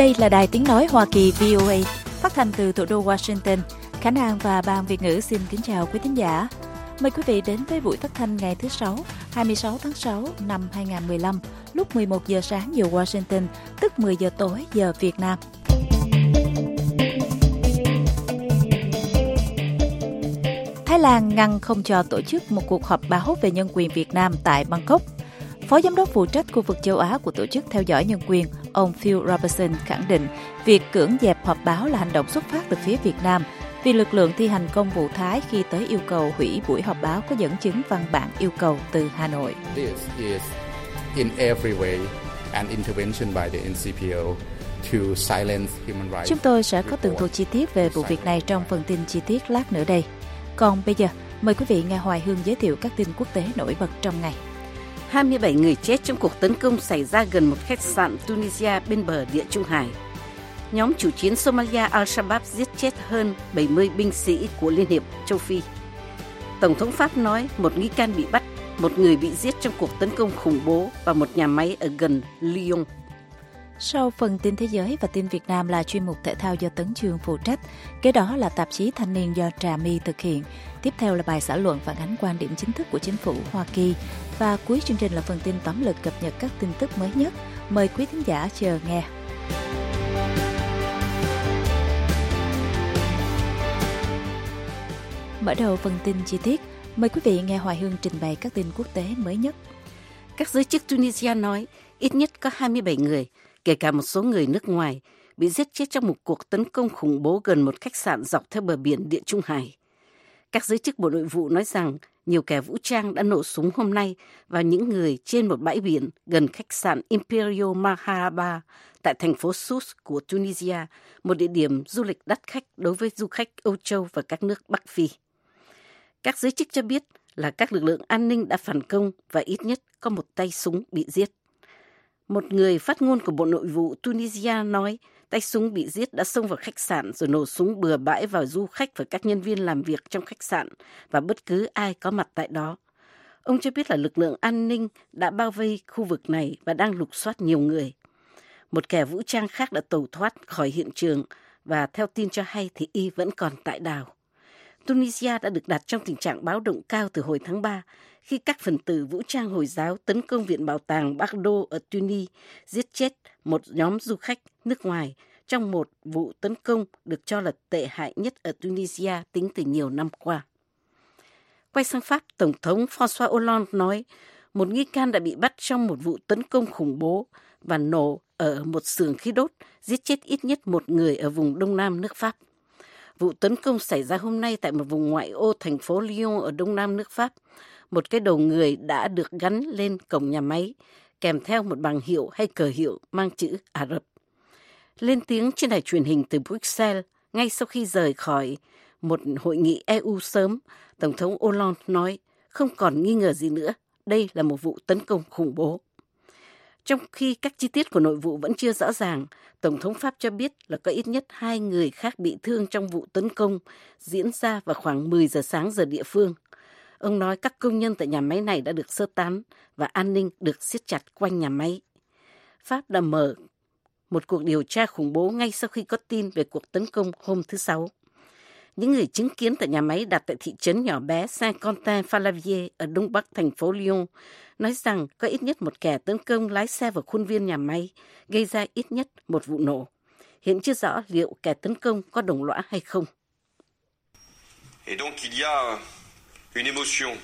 Đây là Đài Tiếng Nói Hoa Kỳ VOA, phát thanh từ thủ đô Washington. Khả Năng và Ban Việt ngữ xin kính chào quý thính giả. Mời quý vị đến với buổi phát thanh ngày thứ Sáu, 26 tháng 6 năm 2015, lúc 11 giờ sáng giờ Washington, tức 10 giờ tối giờ Việt Nam. Thái Lan ngăn không cho tổ chức một cuộc họp báo về nhân quyền Việt Nam tại Bangkok. Phó Giám đốc phụ trách khu vực châu Á của Tổ chức Theo dõi Nhân quyền, ông Phil Robertson khẳng định việc cưỡng dẹp họp báo là hành động xuất phát từ phía Việt Nam vì lực lượng thi hành công vụ Thái khi tới yêu cầu hủy buổi họp báo có dẫn chứng văn bản yêu cầu từ Hà Nội. This is in every way an intervention by the NCPO to silence human rights. Chúng tôi sẽ có tường thuật chi tiết về vụ việc này trong phần tin chi tiết lát nữa đây. Còn bây giờ, mời quý vị nghe Hoài Hương giới thiệu các tin quốc tế nổi bật trong ngày. 27 người chết trong cuộc tấn công xảy ra gần một khách sạn Tunisia bên bờ Địa Trung Hải. Nhóm chủ chiến Somalia Al-Shabaab giết chết hơn 70 binh sĩ của Liên hiệp châu Phi. Tổng thống Pháp nói một nghi can bị bắt, một người bị giết trong cuộc tấn công khủng bố vào một nhà máy ở gần Lyon. Sau phần tin thế giới và tin Việt Nam là chuyên mục thể thao do Tấn Chương phụ trách. Kế đó là tạp chí Thanh niên do Trà My thực hiện. Tiếp theo là bài xã luận phản ánh quan điểm chính thức của chính phủ Hoa Kỳ. Và cuối chương trình là phần tin tóm lược cập nhật các tin tức mới nhất. Mời quý thính giả chờ nghe. Mở đầu phần tin chi tiết, mời quý vị nghe Hoài Hương trình bày các tin quốc tế mới nhất. Các giới chức Tunisia nói ít nhất có 27 người, kể cả một số người nước ngoài, bị giết chết trong một cuộc tấn công khủng bố gần một khách sạn dọc theo bờ biển Địa Trung Hải. Các giới chức Bộ Nội vụ nói rằng nhiều kẻ vũ trang đã nổ súng hôm nay vào những người trên một bãi biển gần khách sạn Imperial Maharaba tại thành phố Sousse của Tunisia, một địa điểm du lịch đắt khách đối với du khách Âu Châu và các nước Bắc Phi. Các giới chức cho biết là các lực lượng an ninh đã phản công và ít nhất có một tay súng bị giết. Một người phát ngôn của Bộ Nội vụ Tunisia nói tay súng bị giết đã xông vào khách sạn rồi nổ súng bừa bãi vào du khách và các nhân viên làm việc trong khách sạn và bất cứ ai có mặt tại đó. Ông cho biết là lực lượng an ninh đã bao vây khu vực này và đang lục soát nhiều người. Một kẻ vũ trang khác đã tẩu thoát khỏi hiện trường và theo tin cho hay thì y vẫn còn tại đảo. Tunisia đã được đặt trong tình trạng báo động cao từ hồi tháng 3 khi các phần tử vũ trang Hồi giáo tấn công Viện Bảo tàng Bardo ở Tunis, giết chết một nhóm du khách nước ngoài trong một vụ tấn công được cho là tệ hại nhất ở Tunisia tính từ nhiều năm qua. Quay sang Pháp, Tổng thống François Hollande nói một nghi can đã bị bắt trong một vụ tấn công khủng bố và nổ ở một xưởng khí đốt, giết chết ít nhất một người ở vùng Đông Nam nước Pháp. Vụ tấn công xảy ra hôm nay tại một vùng ngoại ô thành phố Lyon ở Đông Nam nước Pháp. Một cái đầu người đã được gắn lên cổng nhà máy, kèm theo một bằng hiệu hay cờ hiệu mang chữ Ả Rập. Lên tiếng trên đài truyền hình từ Bruxelles, ngay sau khi rời khỏi một hội nghị EU sớm, Tổng thống Hollande nói không còn nghi ngờ gì nữa, đây là một vụ tấn công khủng bố. Trong khi các chi tiết của nội vụ vẫn chưa rõ ràng, Tổng thống Pháp cho biết là có ít nhất 2 người khác bị thương trong vụ tấn công diễn ra vào khoảng 10 giờ sáng giờ địa phương. Ông nói các công nhân tại nhà máy này đã được sơ tán và an ninh được siết chặt quanh nhà máy. Pháp đã mở một cuộc điều tra khủng bố ngay sau khi có tin về cuộc tấn công hôm thứ Sáu. Những người chứng kiến tại nhà máy đặt tại thị trấn nhỏ bé Saint-Quentin-Falavier ở đông bắc thành phố Lyon nói rằng có ít nhất một kẻ tấn công lái xe vào khuôn viên nhà máy, gây ra ít nhất một vụ nổ. Hiện chưa rõ liệu kẻ tấn công có đồng lõa hay không. Et donc il y a une émotion.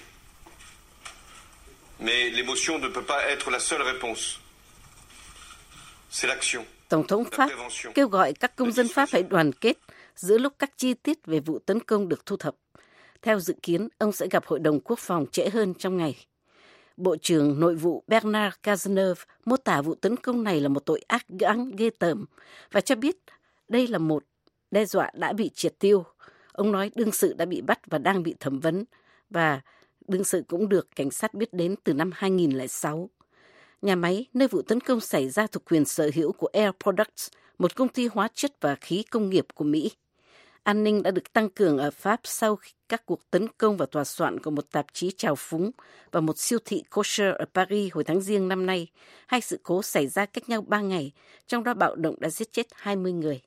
Mais l'émotion ne peut pas être la seule réponse. C'est l'action. Tổng thống Pháp kêu gọi các công dân Pháp hãy đoàn kết giữa lúc các chi tiết về vụ tấn công được thu thập. Theo dự kiến, ông sẽ gặp Hội đồng Quốc phòng trễ hơn trong ngày. Bộ trưởng Nội vụ Bernard Cazeneuve mô tả vụ tấn công này là một tội ác ghê tởm và cho biết đây là một đe dọa đã bị triệt tiêu. Ông nói đương sự đã bị bắt và đang bị thẩm vấn và đương sự cũng được cảnh sát biết đến từ năm 2006. Nhà máy nơi vụ tấn công xảy ra thuộc quyền sở hữu của Air Products, một công ty hóa chất và khí công nghiệp của Mỹ. An ninh đã được tăng cường ở Pháp sau khi các cuộc tấn công vào tòa soạn của một tạp chí trào phúng và một siêu thị kosher ở Paris hồi tháng Giêng năm nay. Hai sự cố xảy ra cách nhau 3 ngày, trong đó bạo động đã giết chết 20 người.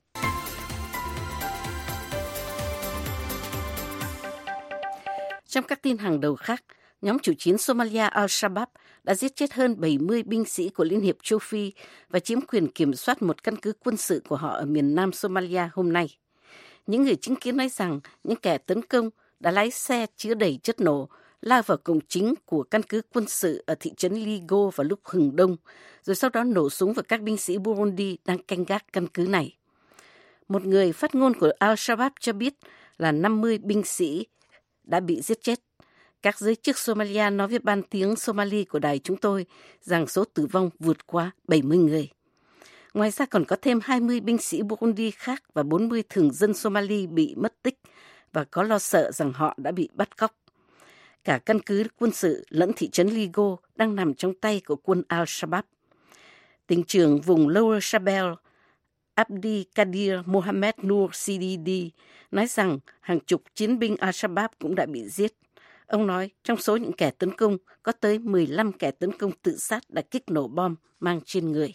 Trong các tin hàng đầu khác, nhóm chủ chiến Somalia Al-Shabaab đã giết chết hơn 70 binh sĩ của Liên hiệp châu Phi và chiếm quyền kiểm soát một căn cứ quân sự của họ ở miền nam Somalia hôm nay. Những người chứng kiến nói rằng những kẻ tấn công đã lái xe chứa đầy chất nổ, lao vào cổng chính của căn cứ quân sự ở thị trấn Ligo vào lúc hừng đông, rồi sau đó nổ súng vào các binh sĩ Burundi đang canh gác căn cứ này. Một người phát ngôn của Al-Shabaab cho biết là 50 binh sĩ đã bị giết chết. Các giới chức Somalia nói với ban tiếng Somali của đài chúng tôi rằng số tử vong vượt qua 70 người. Ngoài ra còn có thêm 20 binh sĩ Burundi khác và 40 thường dân Somali bị mất tích và có lo sợ rằng họ đã bị bắt cóc. Cả căn cứ quân sự lẫn thị trấn Ligo đang nằm trong tay của quân Al-Shabaab. Tỉnh trưởng vùng Lower Shabelle, Abdi Kadir Mohamed Nur Sididi, nói rằng hàng chục chiến binh Al-Shabaab cũng đã bị giết. Ông nói trong số những kẻ tấn công có tới 15 kẻ tấn công tự sát đã kích nổ bom mang trên người.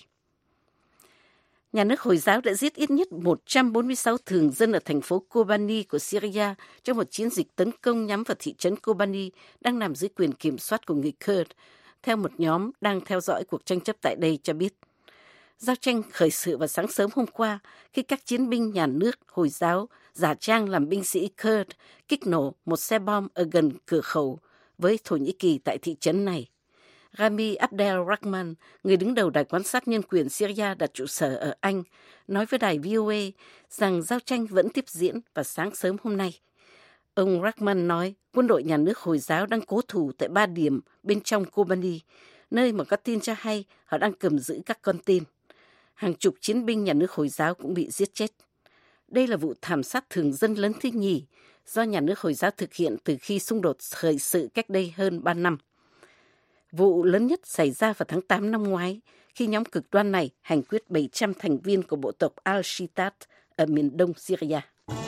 Nhà nước Hồi giáo đã giết ít nhất 146 thường dân ở thành phố Kobani của Syria trong một chiến dịch tấn công nhắm vào thị trấn Kobani đang nằm dưới quyền kiểm soát của người Kurd, theo một nhóm đang theo dõi cuộc tranh chấp tại đây cho biết. Giao tranh khởi sự vào sáng sớm hôm qua khi các chiến binh nhà nước Hồi giáo giả trang làm binh sĩ Kurd kích nổ một xe bom ở gần cửa khẩu với Thổ Nhĩ Kỳ tại thị trấn này. Rami Abdel Rahman, người đứng đầu Đài quan sát nhân quyền Syria đặt trụ sở ở Anh, nói với đài VOA rằng giao tranh vẫn tiếp diễn vào sáng sớm hôm nay. Ông Rahman nói quân đội nhà nước Hồi giáo đang cố thủ tại 3 điểm bên trong Kobani, nơi mà có tin cho hay họ đang cầm giữ các con tin. Hàng chục chiến binh nhà nước Hồi giáo cũng bị giết chết. Đây là vụ thảm sát thường dân lớn thứ nhì do nhà nước Hồi giáo thực hiện từ khi xung đột khởi sự cách đây hơn 3 năm. Vụ lớn nhất xảy ra vào tháng 8 năm ngoái khi nhóm cực đoan này hành quyết 700 thành viên của bộ tộc Al-Shitat ở miền đông Syria.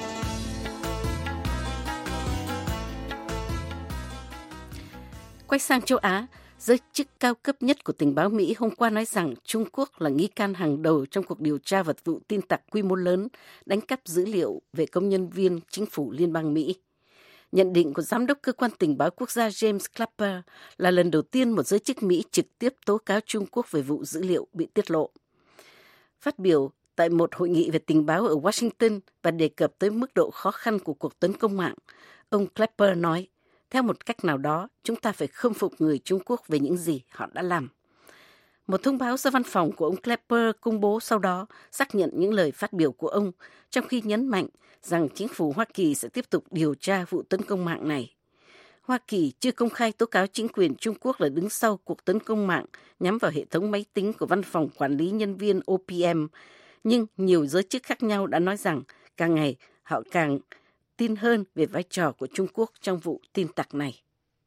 Quay sang châu Á, giới chức cao cấp nhất của tình báo Mỹ hôm qua nói rằng Trung Quốc là nghi can hàng đầu trong cuộc điều tra về vụ tin tặc quy mô lớn đánh cắp dữ liệu về công nhân viên chính phủ liên bang Mỹ. Nhận định của Giám đốc Cơ quan Tình báo Quốc gia James Clapper là lần đầu tiên một giới chức Mỹ trực tiếp tố cáo Trung Quốc về vụ dữ liệu bị tiết lộ. Phát biểu tại một hội nghị về tình báo ở Washington và đề cập tới mức độ khó khăn của cuộc tấn công mạng, ông Clapper nói, theo một cách nào đó, chúng ta phải khâm phục người Trung Quốc về những gì họ đã làm. Một thông báo do văn phòng của ông Clapper công bố sau đó xác nhận những lời phát biểu của ông, trong khi nhấn mạnh rằng chính phủ Hoa Kỳ sẽ tiếp tục điều tra vụ tấn công mạng này. Hoa Kỳ chưa công khai tố cáo chính quyền Trung Quốc là đứng sau cuộc tấn công mạng nhắm vào hệ thống máy tính của Văn phòng Quản lý Nhân viên OPM, nhưng nhiều giới chức khác nhau đã nói rằng càng ngày họ càng tin hơn về vai trò của Trung Quốc trong vụ tin tặc này.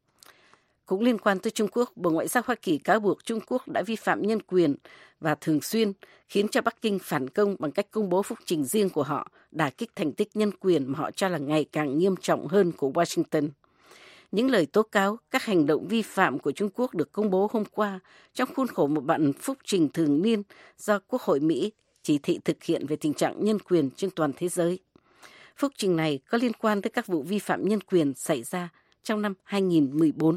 Cũng liên quan tới Trung Quốc, Bộ Ngoại giao Hoa Kỳ cáo buộc Trung Quốc đã vi phạm nhân quyền và thường xuyên khiến cho Bắc Kinh phản công bằng cách công bố phúc trình riêng của họ, đả kích thành tích nhân quyền mà họ cho là ngày càng nghiêm trọng hơn của Washington. Những lời tố cáo các hành động vi phạm của Trung Quốc được công bố hôm qua trong khuôn khổ một bản phúc trình thường niên do Quốc hội Mỹ chỉ thị thực hiện về tình trạng nhân quyền trên toàn thế giới. Phúc trình này có liên quan tới các vụ vi phạm nhân quyền xảy ra trong năm 2014.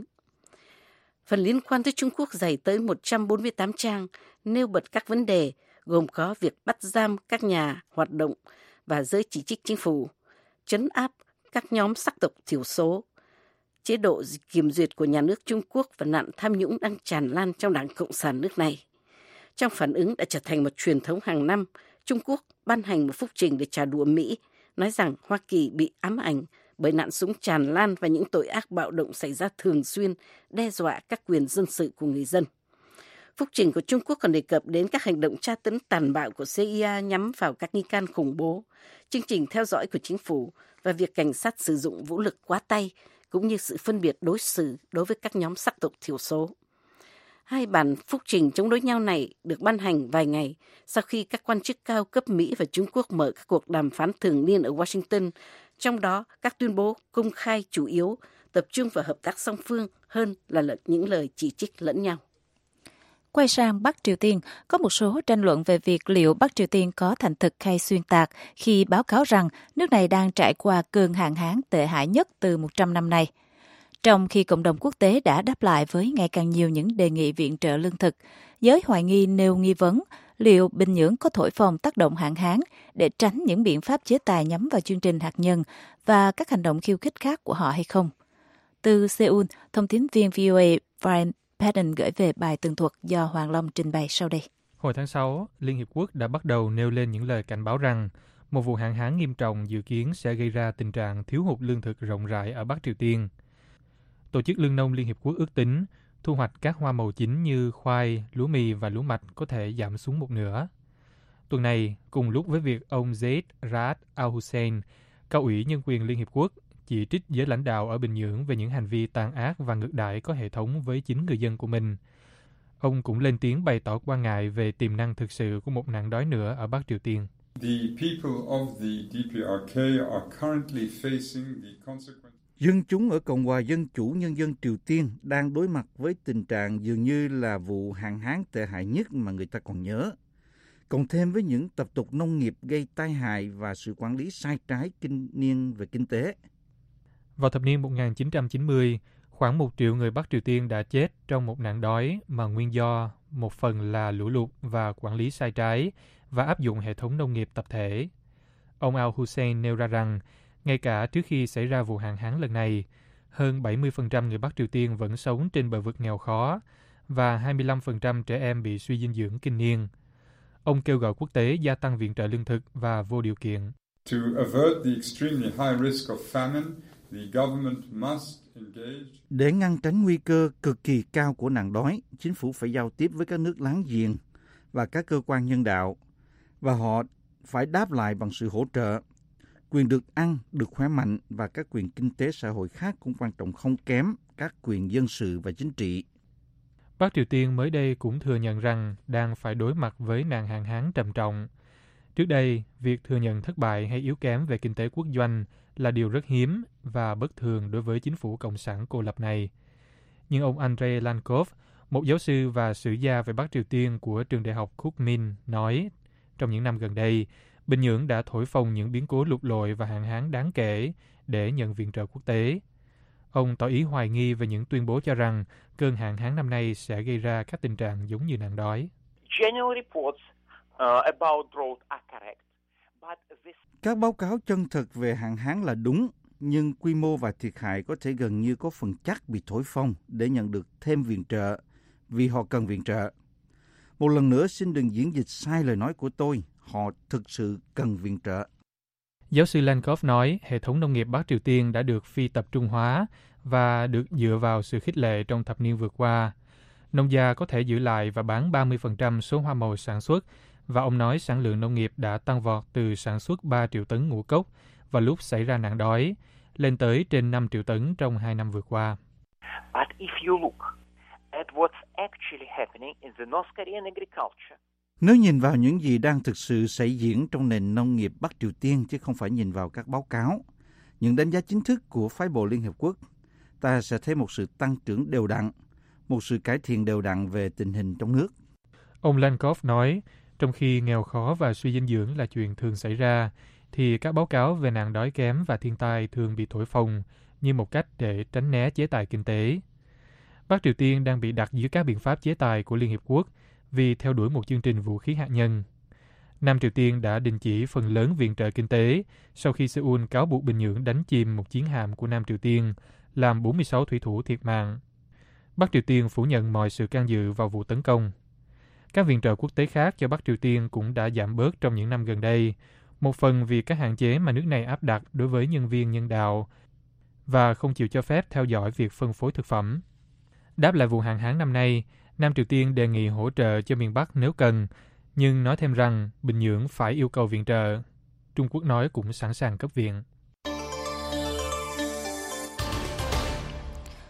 Phần liên quan tới Trung Quốc dày tới 148 trang, nêu bật các vấn đề gồm có việc bắt giam các nhà hoạt động và giới chỉ trích chính phủ, trấn áp các nhóm sắc tộc thiểu số, chế độ kiểm duyệt của nhà nước Trung Quốc và nạn tham nhũng đang tràn lan trong Đảng Cộng sản nước này. Trong phản ứng đã trở thành một truyền thống hàng năm, Trung Quốc ban hành một phúc trình để trả đũa Mỹ, nói rằng Hoa Kỳ bị ám ảnh bởi nạn súng tràn lan và những tội ác bạo động xảy ra thường xuyên, đe dọa các quyền dân sự của người dân. Phúc trình của Trung Quốc còn đề cập đến các hành động tra tấn tàn bạo của CIA nhắm vào các nghi can khủng bố, chương trình theo dõi của chính phủ và việc cảnh sát sử dụng vũ lực quá tay, cũng như sự phân biệt đối xử đối với các nhóm sắc tộc thiểu số. Hai bản phúc trình chống đối nhau này được ban hành vài ngày sau khi các quan chức cao cấp Mỹ và Trung Quốc mở các cuộc đàm phán thường niên ở Washington, trong đó các tuyên bố công khai chủ yếu tập trung vào hợp tác song phương hơn là những lời chỉ trích lẫn nhau. Quay sang Bắc Triều Tiên, có một số tranh luận về việc liệu Bắc Triều Tiên có thành thực hay xuyên tạc khi báo cáo rằng nước này đang trải qua cơn hạn hán tệ hại nhất từ 100 năm nay. Trong khi cộng đồng quốc tế đã đáp lại với ngày càng nhiều những đề nghị viện trợ lương thực, giới hoài nghi nêu nghi vấn liệu Bình Nhưỡng có thổi phồng tác động hạn hán để tránh những biện pháp chế tài nhắm vào chương trình hạt nhân và các hành động khiêu khích khác của họ hay không. Từ Seoul, thông tín viên VOA Brian Patton gửi về bài tường thuật do Hoàng Long trình bày sau đây. Hồi tháng 6, Liên Hiệp Quốc đã bắt đầu nêu lên những lời cảnh báo rằng một vụ hạn hán nghiêm trọng dự kiến sẽ gây ra tình trạng thiếu hụt lương thực rộng rãi ở Bắc Triều Tiên. Tổ chức Lương nông Liên Hiệp Quốc ước tính thu hoạch các hoa màu chính như khoai, lúa mì và lúa mạch có thể giảm xuống một nửa. Tuần này, cùng lúc với việc ông Zeid Ra'ad al-Hussein, cao ủy nhân quyền Liên Hiệp Quốc, chỉ trích giới lãnh đạo ở Bình Nhưỡng về những hành vi tàn ác và ngược đãi có hệ thống với chính người dân của mình. Ông cũng lên tiếng bày tỏ quan ngại về tiềm năng thực sự của một nạn đói nữa ở Bắc Triều Tiên. Dân chúng ở Cộng hòa Dân chủ Nhân dân Triều Tiên đang đối mặt với tình trạng dường như là vụ hạn hán tệ hại nhất mà người ta còn nhớ. Cộng thêm với những tập tục nông nghiệp gây tai hại và sự quản lý sai trái kinh niên về kinh tế. Vào thập niên 1990, khoảng 1 triệu người Bắc Triều Tiên đã chết trong một nạn đói mà nguyên do một phần là lũ lụt và quản lý sai trái và áp dụng hệ thống nông nghiệp tập thể. Ông al-Hussein nêu ra rằng, ngay cả trước khi xảy ra vụ hạn hán lần này, hơn 70% người Bắc Triều Tiên vẫn sống trên bờ vực nghèo khó và 25% trẻ em bị suy dinh dưỡng kinh niên. Ông kêu gọi quốc tế gia tăng viện trợ lương thực và vô điều kiện. Để ngăn tránh nguy cơ cực kỳ cao của nạn đói, chính phủ phải giao tiếp với các nước láng giềng và các cơ quan nhân đạo, và họ phải đáp lại bằng sự hỗ trợ. Quyền được ăn, được khỏe mạnh và các quyền kinh tế xã hội khác cũng quan trọng không kém các quyền dân sự và chính trị. Bắc Triều Tiên mới đây cũng thừa nhận rằng đang phải đối mặt với nạn hạn hán trầm trọng. Trước đây, việc thừa nhận thất bại hay yếu kém về kinh tế quốc doanh là điều rất hiếm và bất thường đối với chính phủ cộng sản cô lập này. Nhưng ông Andrei Lankov, một giáo sư và sử gia về Bắc Triều Tiên của trường đại học Kookmin, nói trong những năm gần đây, Bình Nhưỡng đã thổi phồng những biến cố lụt lội và hạn hán đáng kể để nhận viện trợ quốc tế. Ông tỏ ý hoài nghi về những tuyên bố cho rằng cơn hạn hán năm nay sẽ gây ra các tình trạng giống như nạn đói. Các báo cáo chân thực về hạn hán là đúng, nhưng quy mô và thiệt hại có thể gần như có phần chắc bị thổi phồng để nhận được thêm viện trợ, vì họ cần viện trợ. Một lần nữa xin đừng diễn dịch sai lời nói của tôi, họ thực sự cần viện trợ. Giáo sư Lankov nói hệ thống nông nghiệp Bắc Triều Tiên đã được phi tập trung hóa và được dựa vào sự khích lệ trong thập niên vừa qua. Nông gia có thể giữ lại và bán 30% số hoa màu sản xuất, và ông nói sản lượng nông nghiệp đã tăng vọt từ sản xuất 3 triệu tấn ngũ cốc vào lúc xảy ra nạn đói, lên tới trên 5 triệu tấn trong 2 năm vừa qua. Nếu nhìn vào những gì đang thực sự xảy diễn trong nền nông nghiệp Bắc Triều Tiên, chứ không phải nhìn vào các báo cáo, những đánh giá chính thức của phái bộ Liên Hiệp Quốc, ta sẽ thấy một sự tăng trưởng đều đặn, một sự cải thiện đều đặn về tình hình trong nước. Ông Lankov nói, trong khi nghèo khó và suy dinh dưỡng là chuyện thường xảy ra, thì các báo cáo về nạn đói kém và thiên tai thường bị thổi phồng như một cách để tránh né chế tài kinh tế. Bắc Triều Tiên đang bị đặt dưới các biện pháp chế tài của Liên Hiệp Quốc vì theo đuổi một chương trình vũ khí hạt nhân. Nam Triều Tiên đã đình chỉ phần lớn viện trợ kinh tế sau khi Seoul cáo buộc Bình Nhưỡng đánh chìm một chiến hạm của Nam Triều Tiên, làm 46 thủy thủ thiệt mạng. Bắc Triều Tiên phủ nhận mọi sự can dự vào vụ tấn công. Các viện trợ quốc tế khác cho Bắc Triều Tiên cũng đã giảm bớt trong những năm gần đây, một phần vì các hạn chế mà nước này áp đặt đối với nhân viên nhân đạo và không chịu cho phép theo dõi việc phân phối thực phẩm. Đáp lại vụ hạn hán năm nay, Nam Triều Tiên đề nghị hỗ trợ cho miền Bắc nếu cần, nhưng nói thêm rằng Bình Nhưỡng phải yêu cầu viện trợ. Trung Quốc nói cũng sẵn sàng cấp viện.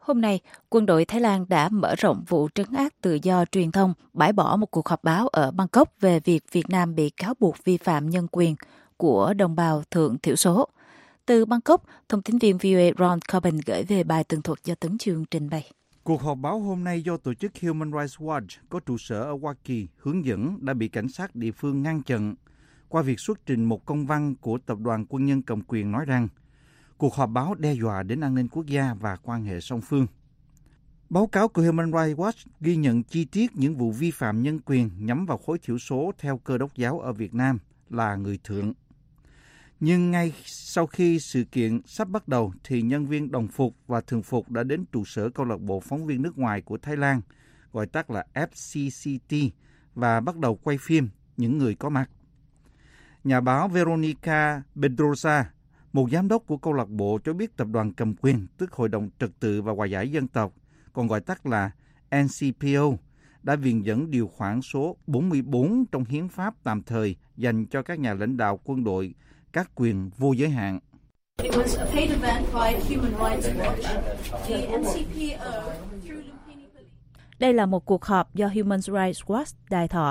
Hôm nay, quân đội Thái Lan đã mở rộng vụ trấn áp tự do truyền thông, bãi bỏ một cuộc họp báo ở Bangkok về việc Việt Nam bị cáo buộc vi phạm nhân quyền của đồng bào thượng thiểu số. Từ Bangkok, thông tín viên VOA Ron Corbin gửi về bài tường thuật do Tấn Chương trình bày. Cuộc họp báo hôm nay do tổ chức Human Rights Watch có trụ sở ở Hoa Kỳ hướng dẫn đã bị cảnh sát địa phương ngăn chặn qua việc xuất trình một công văn của Tập đoàn Quân nhân cầm quyền nói rằng cuộc họp báo đe dọa đến an ninh quốc gia và quan hệ song phương. Báo cáo của Human Rights Watch ghi nhận chi tiết những vụ vi phạm nhân quyền nhắm vào khối thiểu số theo Cơ đốc giáo ở Việt Nam là người thượng. Nhưng ngay sau khi sự kiện sắp bắt đầu thì nhân viên đồng phục và thường phục đã đến trụ sở câu lạc bộ phóng viên nước ngoài của Thái Lan, gọi tắt là FCCT, và bắt đầu quay phim những người có mặt. Nhà báo Veronica Pedrosa, một giám đốc của câu lạc bộ, cho biết tập đoàn cầm quyền, tức Hội đồng Trật tự và Hòa giải Dân tộc, còn gọi tắt là NCPO, đã viện dẫn điều khoản số 44 trong hiến pháp tạm thời dành cho các nhà lãnh đạo quân đội các quyền vô giới hạn. Đây là một cuộc họp do Human Rights Watch đài thọ.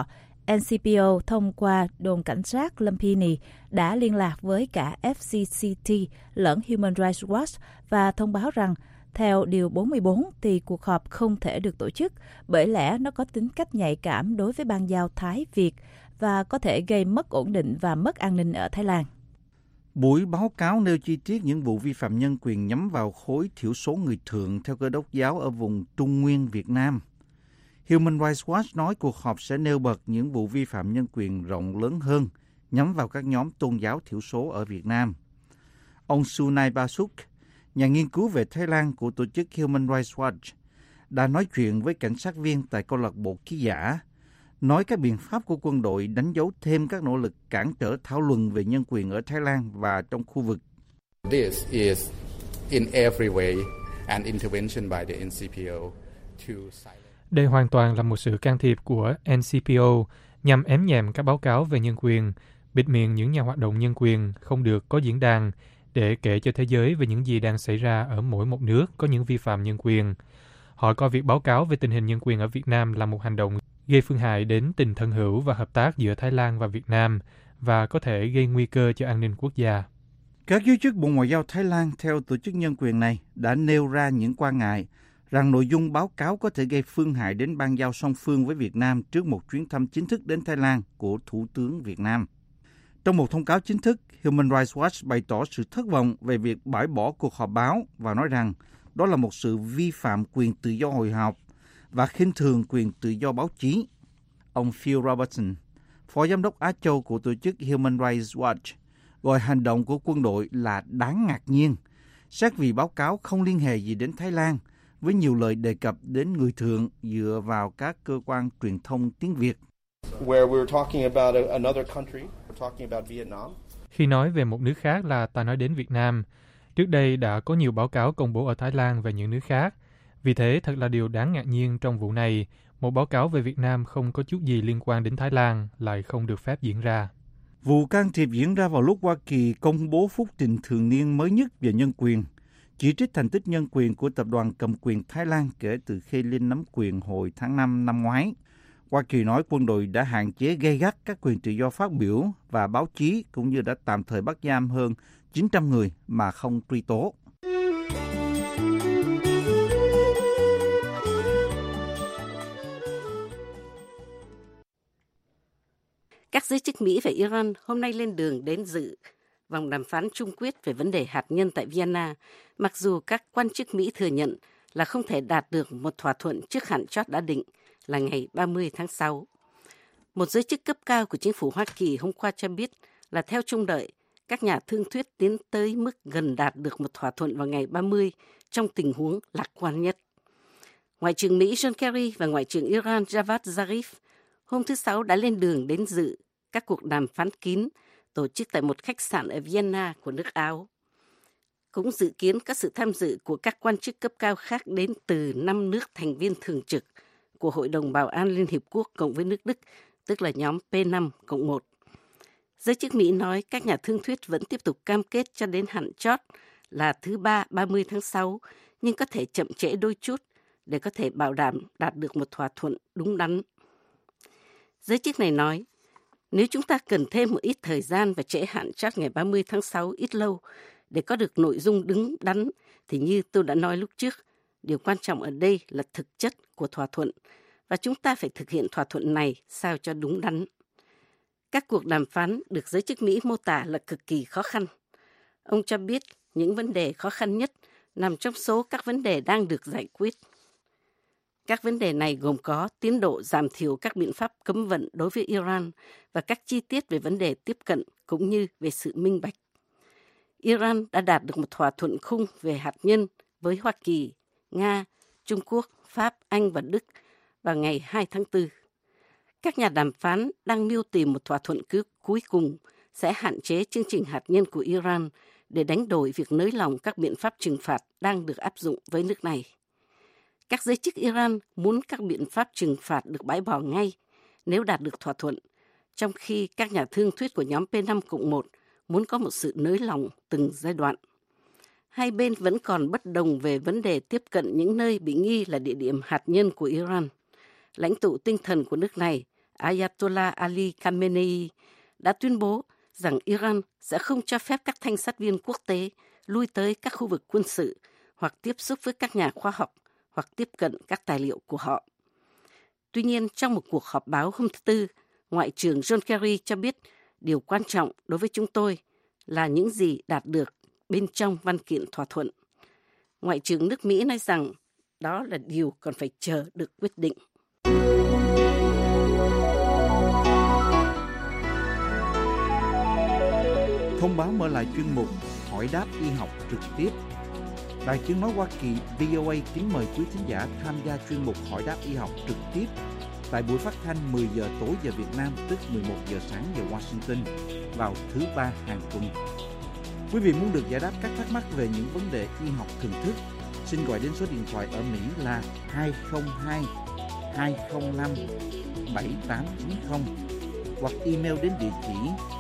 NCPO thông qua đồn cảnh sát Lumpini đã liên lạc với cả FCCT lẫn Human Rights Watch và thông báo rằng theo Điều 44 thì cuộc họp không thể được tổ chức bởi lẽ nó có tính cách nhạy cảm đối với ban giao Thái Việt và có thể gây mất ổn định và mất an ninh ở Thái Lan. Buổi báo cáo nêu chi tiết những vụ vi phạm nhân quyền nhắm vào khối thiểu số người thượng theo Cơ đốc giáo ở vùng Trung Nguyên Việt Nam. Human Rights Watch nói cuộc họp sẽ nêu bật những vụ vi phạm nhân quyền rộng lớn hơn nhắm vào các nhóm tôn giáo thiểu số ở Việt Nam. Ông Sunay Basuk, nhà nghiên cứu về Thái Lan của tổ chức Human Rights Watch, đã nói chuyện với cảnh sát viên tại câu lạc bộ ký giả, nói các biện pháp của quân đội đánh dấu thêm các nỗ lực cản trở thảo luận về nhân quyền ở Thái Lan và trong khu vực. This is in every way an intervention by the NCPO to silence. Đây hoàn toàn là một sự can thiệp của NCPO nhằm ém nhẹm các báo cáo về nhân quyền, bịt miệng những nhà hoạt động nhân quyền không được có diễn đàn để kể cho thế giới về những gì đang xảy ra ở mỗi một nước có những vi phạm nhân quyền. Họ coi việc báo cáo về tình hình nhân quyền ở Việt Nam là một hành động gây phương hại đến tình thân hữu và hợp tác giữa Thái Lan và Việt Nam và có thể gây nguy cơ cho an ninh quốc gia. Các giới chức Bộ Ngoại giao Thái Lan theo tổ chức nhân quyền này đã nêu ra những quan ngại rằng nội dung báo cáo có thể gây phương hại đến ban giao song phương với Việt Nam trước một chuyến thăm chính thức đến Thái Lan của Thủ tướng Việt Nam. Trong một thông cáo chính thức, Human Rights Watch bày tỏ sự thất vọng về việc bãi bỏ cuộc họp báo và nói rằng đó là một sự vi phạm quyền tự do hội họp và khinh thường quyền tự do báo chí. Ông Phil Robertson, Phó Giám đốc Á Châu của tổ chức Human Rights Watch, gọi hành động của quân đội là đáng ngạc nhiên, xét vì báo cáo không liên hệ gì đến Thái Lan, với nhiều lời đề cập đến người thượng dựa vào các cơ quan truyền thông tiếng Việt. Khi nói về một nước khác là ta nói đến Việt Nam. Trước đây đã có nhiều báo cáo công bố ở Thái Lan về những nước khác. Vì thế, thật là điều đáng ngạc nhiên trong vụ này, một báo cáo về Việt Nam không có chút gì liên quan đến Thái Lan lại không được phép diễn ra. Vụ can thiệp diễn ra vào lúc Hoa Kỳ công bố phúc trình thường niên mới nhất về nhân quyền, chỉ trích thành tích nhân quyền của tập đoàn cầm quyền Thái Lan kể từ khi lên nắm quyền hồi tháng 5 năm ngoái. Hoa Kỳ nói quân đội đã hạn chế gay gắt các quyền tự do phát biểu và báo chí, cũng như đã tạm thời bắt giam hơn 900 người mà không truy tố. Các giới chức Mỹ và Iran hôm nay lên đường đến dự vòng đàm phán chung quyết về vấn đề hạt nhân tại Vienna, mặc dù các quan chức Mỹ thừa nhận là không thể đạt được một thỏa thuận trước hạn chót đã định là ngày 30 tháng 6. Một giới chức cấp cao của chính phủ Hoa Kỳ hôm qua cho biết là theo trông đợi, các nhà thương thuyết tiến tới mức gần đạt được một thỏa thuận vào ngày 30 trong tình huống lạc quan nhất. Ngoại trưởng Mỹ John Kerry và Ngoại trưởng Iran Javad Zarif hôm thứ Sáu đã lên đường đến dự các cuộc đàm phán kín tổ chức tại một khách sạn ở Vienna của nước Áo. Cũng dự kiến các sự tham dự của các quan chức cấp cao khác đến từ 5 nước thành viên thường trực của Hội đồng Bảo an Liên Hiệp Quốc cộng với nước Đức, tức là nhóm P5-1. Giới chức Mỹ nói các nhà thương thuyết vẫn tiếp tục cam kết cho đến hạn chót là thứ Ba 30 tháng 6 nhưng có thể chậm trễ đôi chút để có thể bảo đảm đạt được một thỏa thuận đúng đắn. Giới chức này nói, nếu chúng ta cần thêm một ít thời gian và trễ hạn chót ngày 30 tháng 6 ít lâu để có được nội dung đúng đắn, thì như tôi đã nói lúc trước, điều quan trọng ở đây là thực chất của thỏa thuận, và chúng ta phải thực hiện thỏa thuận này sao cho đúng đắn. Các cuộc đàm phán được giới chức Mỹ mô tả là cực kỳ khó khăn. Ông cho biết những vấn đề khó khăn nhất nằm trong số các vấn đề đang được giải quyết. Các vấn đề này gồm có tiến độ giảm thiểu các biện pháp cấm vận đối với Iran và các chi tiết về vấn đề tiếp cận cũng như về sự minh bạch. Iran đã đạt được một thỏa thuận khung về hạt nhân với Hoa Kỳ, Nga, Trung Quốc, Pháp, Anh và Đức vào ngày 2 tháng 4. Các nhà đàm phán đang mưu tìm một thỏa thuận cuối cùng sẽ hạn chế chương trình hạt nhân của Iran để đánh đổi việc nới lỏng các biện pháp trừng phạt đang được áp dụng với nước này. Các giới chức Iran muốn các biện pháp trừng phạt được bãi bỏ ngay nếu đạt được thỏa thuận, trong khi các nhà thương thuyết của nhóm P5-1 muốn có một sự nới lỏng từng giai đoạn. Hai bên vẫn còn bất đồng về vấn đề tiếp cận những nơi bị nghi là địa điểm hạt nhân của Iran. Lãnh tụ tinh thần của nước này, Ayatollah Ali Khamenei, đã tuyên bố rằng Iran sẽ không cho phép các thanh sát viên quốc tế lui tới các khu vực quân sự hoặc tiếp xúc với các nhà khoa học hoặc tiếp cận các tài liệu của họ. Tuy nhiên, trong một cuộc họp báo hôm thứ Tư, Ngoại trưởng John Kerry cho biết điều quan trọng đối với chúng tôi là những gì đạt được bên trong văn kiện thỏa thuận. Ngoại trưởng nước Mỹ nói rằng đó là điều còn phải chờ được quyết định. Thông báo mở lại chuyên mục Hỏi đáp y học trực tiếp. Đài Tiếng nói Hoa Kỳ VOA kính mời quý thính giả tham gia chuyên mục Hỏi đáp y học trực tiếp tại buổi phát thanh 10 giờ tối giờ Việt Nam, tức 11 giờ sáng giờ Washington vào thứ Ba hàng tuần. Quý vị muốn được giải đáp các thắc mắc về những vấn đề y học thường thức, xin gọi đến số điện thoại ở Mỹ là 202 205 7890 hoặc email đến địa chỉ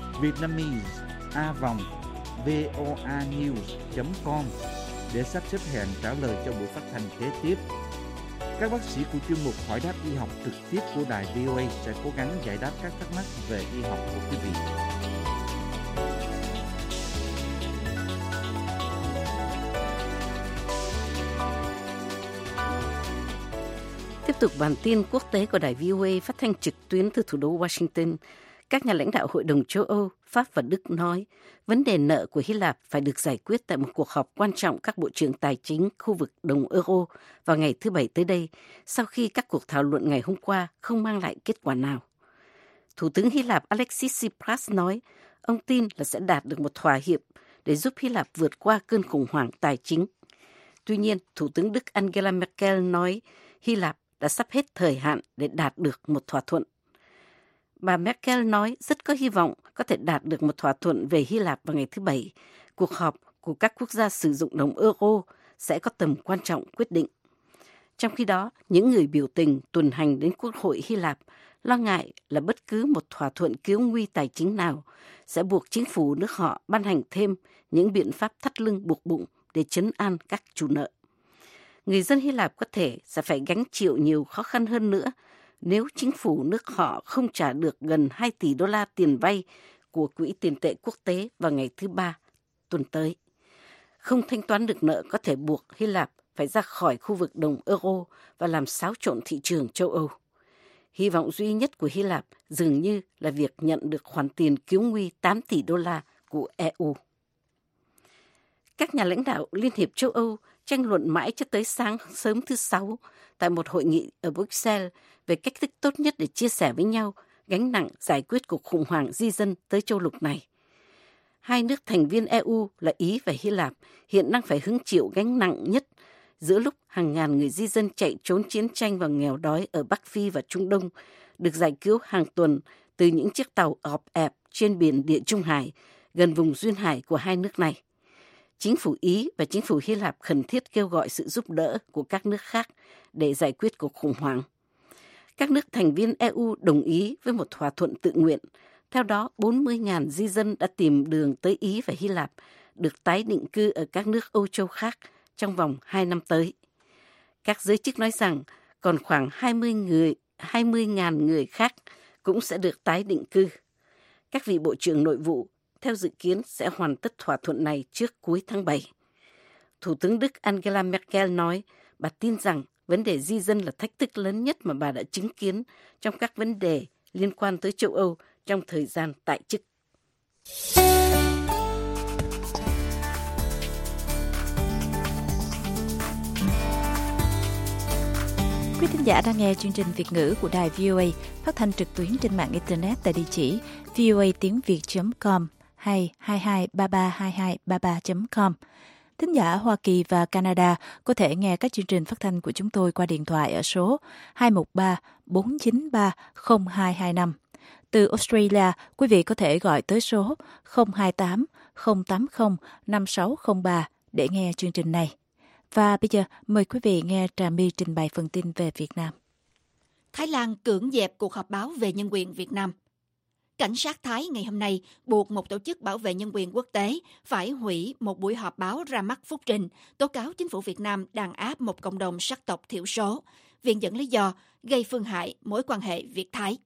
vietnamese@voanews.com để sắp xếp hẹn trả lời cho buổi phát thanh kế tiếp. Các bác sĩ của chuyên mục Hỏi đáp y học trực tiếp của đài VOA sẽ cố gắng giải đáp các thắc mắc về y học của quý vị. Tiếp tục bản tin quốc tế của đài VOA phát thanh trực tuyến từ thủ đô Washington. Các nhà lãnh đạo Hội đồng châu Âu, Pháp và Đức nói vấn đề nợ của Hy Lạp phải được giải quyết tại một cuộc họp quan trọng các bộ trưởng tài chính khu vực đồng euro vào ngày thứ Bảy tới đây, sau khi các cuộc thảo luận ngày hôm qua không mang lại kết quả nào. Thủ tướng Hy Lạp Alexis Tsipras nói ông tin là sẽ đạt được một thỏa hiệp để giúp Hy Lạp vượt qua cơn khủng hoảng tài chính. Tuy nhiên, Thủ tướng Đức Angela Merkel nói Hy Lạp đã sắp hết thời hạn để đạt được một thỏa thuận. Bà Merkel nói rất có hy vọng có thể đạt được một thỏa thuận về Hy Lạp vào ngày thứ Bảy. Cuộc họp của các quốc gia sử dụng đồng euro sẽ có tầm quan trọng quyết định. Trong khi đó, những người biểu tình tuần hành đến Quốc hội Hy Lạp lo ngại là bất cứ một thỏa thuận cứu nguy tài chính nào sẽ buộc chính phủ nước họ ban hành thêm những biện pháp thắt lưng buộc bụng để trấn an các chủ nợ. Người dân Hy Lạp có thể sẽ phải gánh chịu nhiều khó khăn hơn nữa nếu chính phủ nước họ không trả được gần 2 tỷ đô la tiền vay của Quỹ tiền tệ quốc tế vào ngày thứ Ba tuần tới. Không thanh toán được nợ có thể buộc Hy Lạp phải ra khỏi khu vực đồng euro và làm xáo trộn thị trường châu Âu. Hy vọng duy nhất của Hy Lạp dường như là việc nhận được khoản tiền cứu nguy 8 tỷ đô la của EU. Các nhà lãnh đạo Liên hiệp châu Âu tranh luận mãi cho tới sáng sớm thứ Sáu tại một hội nghị ở Bruxelles về cách thức tốt nhất để chia sẻ với nhau gánh nặng giải quyết cuộc khủng hoảng di dân tới châu lục này. Hai nước thành viên EU là Ý và Hy Lạp hiện đang phải hứng chịu gánh nặng nhất giữa lúc hàng ngàn người di dân chạy trốn chiến tranh và nghèo đói ở Bắc Phi và Trung Đông được giải cứu hàng tuần từ những chiếc tàu ọp ẹp trên biển Địa Trung Hải gần vùng duyên hải của hai nước này. Chính phủ Ý và chính phủ Hy Lạp khẩn thiết kêu gọi sự giúp đỡ của các nước khác để giải quyết cuộc khủng hoảng. Các nước thành viên EU đồng ý với một thỏa thuận tự nguyện. Theo đó, 40.000 di dân đã tìm đường tới Ý và Hy Lạp, được tái định cư ở các nước Âu Châu khác trong vòng 2 năm tới. Các giới chức nói rằng còn khoảng 20.000 người khác cũng sẽ được tái định cư. Các vị bộ trưởng nội vụ theo dự kiến sẽ hoàn tất thỏa thuận này trước cuối tháng 7. Thủ tướng Đức Angela Merkel nói bà tin rằng vấn đề di dân là thách thức lớn nhất mà bà đã chứng kiến trong các vấn đề liên quan tới châu Âu trong thời gian tại chức. Quý thính giả đang nghe chương trình Việt ngữ của đài VOA phát thanh trực tuyến trên mạng Internet tại địa chỉ voatiengviet.com hay 22332233.com. Thính giả Hoa Kỳ và Canada có thể nghe các chương trình phát thanh của chúng tôi qua điện thoại ở số 213 493 0225. Từ Australia, quý vị có thể gọi tới số 028 080 5603 để nghe chương trình này. Và bây giờ, mời quý vị nghe Trà My trình bày phần tin về Việt Nam. Thái Lan cưỡng dẹp cuộc họp báo về nhân quyền Việt Nam. Cảnh sát Thái ngày hôm nay buộc một tổ chức bảo vệ nhân quyền quốc tế phải hủy một buổi họp báo ra mắt phúc trình, tố cáo chính phủ Việt Nam đàn áp một cộng đồng sắc tộc thiểu số, viện dẫn lý do gây phương hại mối quan hệ Việt-Thái.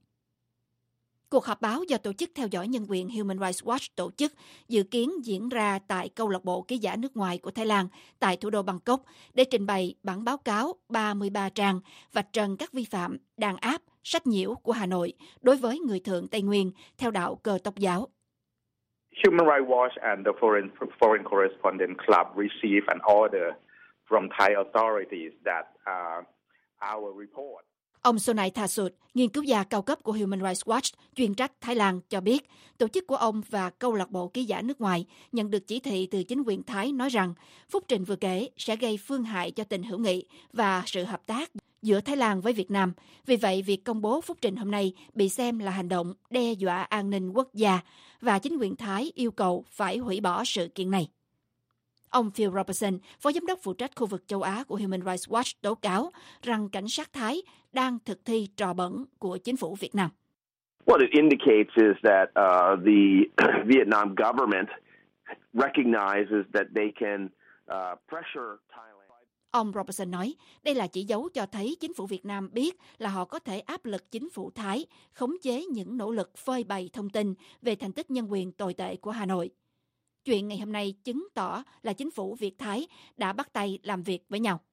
Cuộc họp báo do Tổ chức Theo dõi Nhân quyền Human Rights Watch tổ chức dự kiến diễn ra tại Câu lạc bộ Ký giả nước ngoài của Thái Lan tại thủ đô Bangkok để trình bày bản báo cáo 33 trang vạch trần các vi phạm, đàn áp, sách nhiễu của Hà Nội đối với người Thượng Tây Nguyên theo đạo Cơ Tốc giáo. Human Rights Watch and the Foreign Correspondent Club received an order from Thai authorities that our report. Ông Sonai Thasut, nghiên cứu gia cao cấp của Human Rights Watch chuyên trách Thái Lan cho biết, tổ chức của ông và câu lạc bộ ký giả nước ngoài nhận được chỉ thị từ chính quyền Thái nói rằng phúc trình vừa kể sẽ gây phương hại cho tình hữu nghị và sự hợp tác giữa Thái Lan với Việt Nam. Vì vậy, việc công bố phúc trình hôm nay bị xem là hành động đe dọa an ninh quốc gia và chính quyền Thái yêu cầu phải hủy bỏ sự kiện này. Ông Phil Robertson, phó giám đốc phụ trách khu vực châu Á của Human Rights Watch tố cáo rằng cảnh sát Thái đang thực thi trò bẩn của chính phủ Việt Nam. What it indicates is that the Vietnam government recognizes that they can pressure Thailand. Ông Robertson nói, đây là chỉ dấu cho thấy chính phủ Việt Nam biết là họ có thể áp lực chính phủ Thái khống chế những nỗ lực phơi bày thông tin về thành tích nhân quyền tồi tệ của Hà Nội. Chuyện ngày hôm nay chứng tỏ là chính phủ Việt-Thái đã bắt tay làm việc với nhau.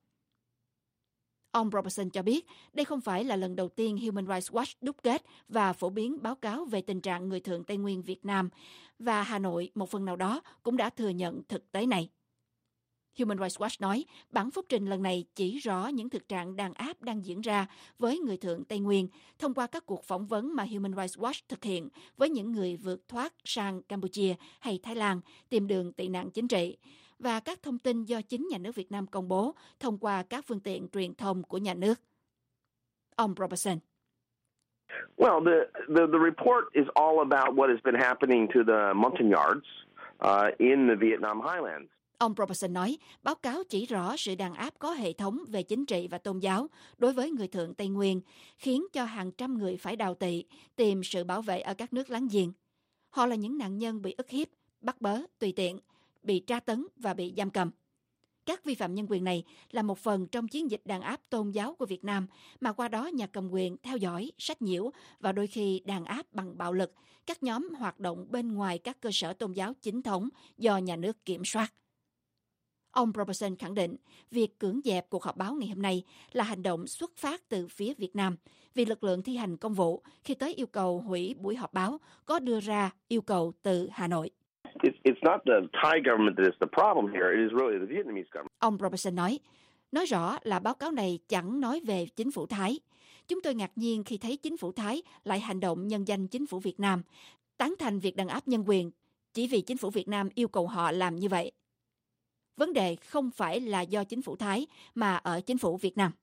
Ông Robertson cho biết đây không phải là lần đầu tiên Human Rights Watch đúc kết và phổ biến báo cáo về tình trạng người Thượng Tây Nguyên Việt Nam, và Hà Nội một phần nào đó cũng đã thừa nhận thực tế này. Human Rights Watch nói bản phúc trình lần này chỉ rõ những thực trạng đàn áp đang diễn ra với người Thượng Tây Nguyên thông qua các cuộc phỏng vấn mà Human Rights Watch thực hiện với những người vượt thoát sang Campuchia hay Thái Lan tìm đường tị nạn chính trị, và các thông tin do chính nhà nước Việt Nam công bố thông qua các phương tiện truyền thông của nhà nước. Ông Robertson. Well, the report is all about what has been happening to the Montagnards in the Vietnam Highlands. Ông Robertson nói, báo cáo chỉ rõ sự đàn áp có hệ thống về chính trị và tôn giáo đối với người Thượng Tây Nguyên, khiến cho hàng trăm người phải đào tị, tìm sự bảo vệ ở các nước láng giềng. Họ là những nạn nhân bị ức hiếp, bắt bớ, tùy tiện, bị tra tấn và bị giam cầm. Các vi phạm nhân quyền này là một phần trong chiến dịch đàn áp tôn giáo của Việt Nam, mà qua đó nhà cầm quyền theo dõi, sách nhiễu và đôi khi đàn áp bằng bạo lực các nhóm hoạt động bên ngoài các cơ sở tôn giáo chính thống do nhà nước kiểm soát. Ông Robertson khẳng định việc cưỡng dẹp cuộc họp báo ngày hôm nay là hành động xuất phát từ phía Việt Nam, vì lực lượng thi hành công vụ khi tới yêu cầu hủy buổi họp báo có đưa ra yêu cầu từ Hà Nội. It's not the Thai government that is the problem here. It is really the Vietnamese government. Ông Robertson nói rõ là báo cáo này chẳng nói về chính phủ Thái. Chúng tôi ngạc nhiên khi thấy chính phủ Thái lại hành động nhân danh chính phủ Việt Nam, tán thành việc đàn áp nhân quyền chỉ vì chính phủ Việt Nam yêu cầu họ làm như vậy. Vấn đề không phải là do chính phủ Thái mà ở chính phủ Việt Nam.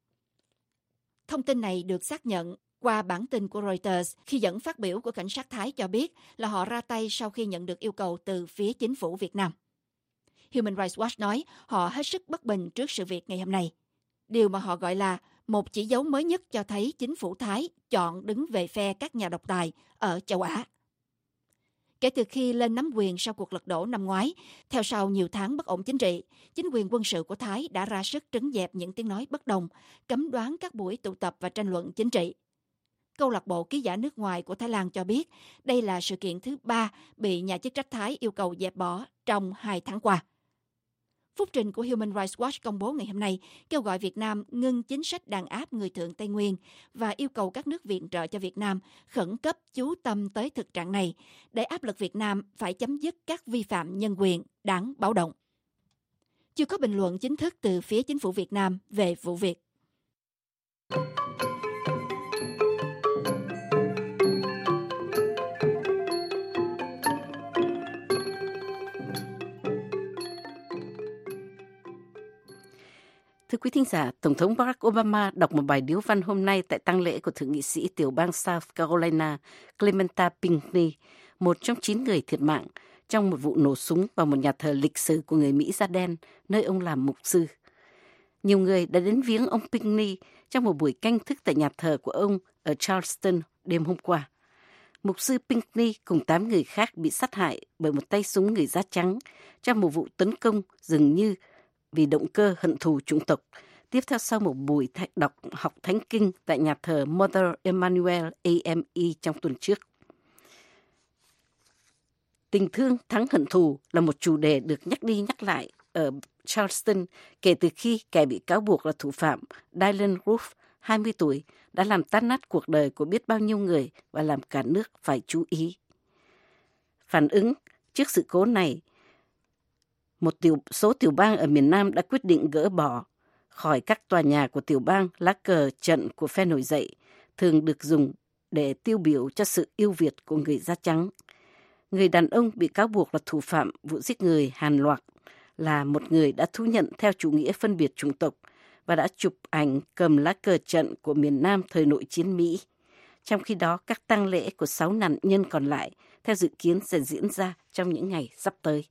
Thông tin này được xác nhận qua bản tin của Reuters khi dẫn phát biểu của cảnh sát Thái cho biết là họ ra tay sau khi nhận được yêu cầu từ phía chính phủ Việt Nam. Human Rights Watch nói họ hết sức bất bình trước sự việc ngày hôm nay. Điều mà họ gọi là một chỉ dấu mới nhất cho thấy chính phủ Thái chọn đứng về phe các nhà độc tài ở châu Á. Kể từ khi lên nắm quyền sau cuộc lật đổ năm ngoái, theo sau nhiều tháng bất ổn chính trị, chính quyền quân sự của Thái đã ra sức trấn dẹp những tiếng nói bất đồng, cấm đoán các buổi tụ tập và tranh luận chính trị. Câu lạc bộ ký giả nước ngoài của Thái Lan cho biết đây là sự kiện thứ 3 bị nhà chức trách Thái yêu cầu dẹp bỏ trong 2 tháng qua. Phúc trình của Human Rights Watch công bố ngày hôm nay kêu gọi Việt Nam ngưng chính sách đàn áp người Thượng Tây Nguyên và yêu cầu các nước viện trợ cho Việt Nam khẩn cấp chú tâm tới thực trạng này để áp lực Việt Nam phải chấm dứt các vi phạm nhân quyền đáng báo động. Chưa có bình luận chính thức từ phía chính phủ Việt Nam về vụ việc. Thưa quý thính giả, Tổng thống Barack Obama đọc một bài điếu văn hôm nay tại tang lễ của Thượng nghị sĩ tiểu bang South Carolina Clementa Pinckney, một trong 9 người thiệt mạng trong một vụ nổ súng vào một nhà thờ lịch sử của người Mỹ da đen, nơi ông làm mục sư. Nhiều người đã đến viếng ông Pinckney trong một buổi canh thức tại nhà thờ của ông ở Charleston đêm hôm qua. Mục sư Pinckney cùng 8 người khác bị sát hại bởi một tay súng người da trắng trong một vụ tấn công dường như vì động cơ hận thù chủng tộc, tiếp theo sau một buổi đọc học thánh kinh tại nhà thờ Mother Emanuel AME trong tuần trước. Tình thương thắng hận thù là một chủ đề được nhắc đi nhắc lại ở Charleston kể từ khi kẻ bị cáo buộc là thủ phạm Dylan Roof, 20 tuổi, đã làm tan nát cuộc đời của biết bao nhiêu người và làm cả nước phải chú ý. Phản ứng trước sự cố này, một số tiểu bang ở miền Nam đã quyết định gỡ bỏ khỏi các tòa nhà của tiểu bang lá cờ trận của phe nổi dậy, thường được dùng để tiêu biểu cho sự ưu việt của người da trắng. Người đàn ông bị cáo buộc là thủ phạm vụ giết người hàng loạt là một người đã thú nhận theo chủ nghĩa phân biệt chủng tộc và đã chụp ảnh cầm lá cờ trận của miền Nam thời nội chiến Mỹ. Trong khi đó, các tang lễ của 6 nạn nhân còn lại theo dự kiến sẽ diễn ra trong những ngày sắp tới.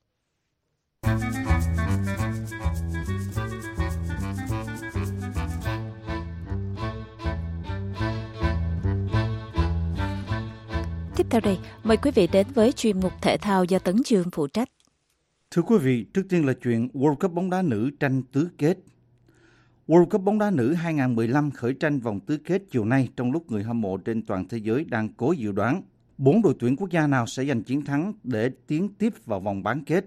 Tiếp theo đây, mời quý vị đến với chuyên mục thể thao do Tấn Dương phụ trách. Thưa quý vị, trước tiên là chuyện World Cup bóng đá nữ tranh tứ kết. World Cup bóng đá nữ 2015 khởi tranh vòng tứ kết chiều nay trong lúc người hâm mộ trên toàn thế giới đang cố dự đoán 4 đội tuyển quốc gia nào sẽ giành chiến thắng để tiến tiếp vào vòng bán kết.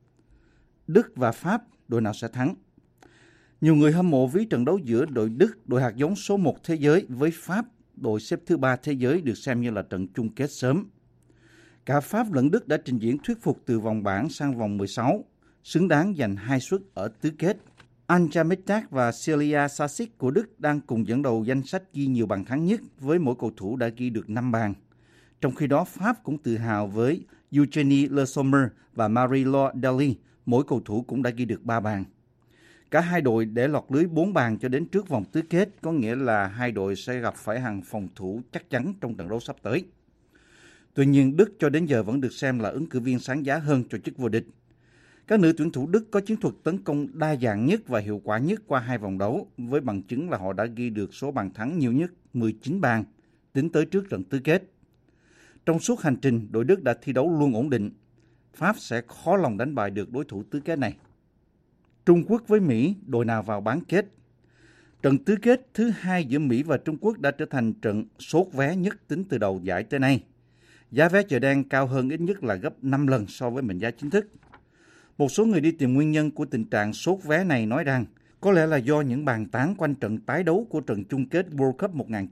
Đức và Pháp, đội nào sẽ thắng? Nhiều người hâm mộ ví trận đấu giữa đội Đức, đội hạt giống số 1 thế giới với Pháp, đội xếp thứ 3 thế giới được xem như là trận chung kết sớm. Cả Pháp lẫn Đức đã trình diễn thuyết phục từ vòng bảng sang vòng 16, xứng đáng giành 2 suất ở tứ kết. Anja Mittag và Celia Sasic của Đức đang cùng dẫn đầu danh sách ghi nhiều bàn thắng nhất với mỗi cầu thủ đã ghi được 5 bàn. Trong khi đó, Pháp cũng tự hào với Eugenie Le Sommer và Marie-Laure Daly, mỗi cầu thủ cũng đã ghi được 3 bàn. Cả hai đội để lọt lưới 4 bàn cho đến trước vòng tứ kết, có nghĩa là hai đội sẽ gặp phải hàng phòng thủ chắc chắn trong trận đấu sắp tới. Tuy nhiên, Đức cho đến giờ vẫn được xem là ứng cử viên sáng giá hơn cho chức vô địch. Các nữ tuyển thủ Đức có chiến thuật tấn công đa dạng nhất và hiệu quả nhất qua 2 vòng đấu, với bằng chứng là họ đã ghi được số bàn thắng nhiều nhất 19 bàn, tính tới trước trận tứ kết. Trong suốt hành trình, đội Đức đã thi đấu luôn ổn định. Pháp sẽ khó lòng đánh bại được đối thủ tứ kết này. Trung Quốc với Mỹ, đội nào vào bán kết? Trận tứ kết thứ 2 giữa Mỹ và Trung Quốc đã trở thành trận sốt vé nhất tính từ đầu giải tới nay. Giá vé chợ đen cao hơn ít nhất là gấp 5 lần so với mệnh giá chính thức. Một số người đi tìm nguyên nhân của tình trạng sốt vé này nói rằng có lẽ là do những bàn tán quanh trận tái đấu của trận chung kết World Cup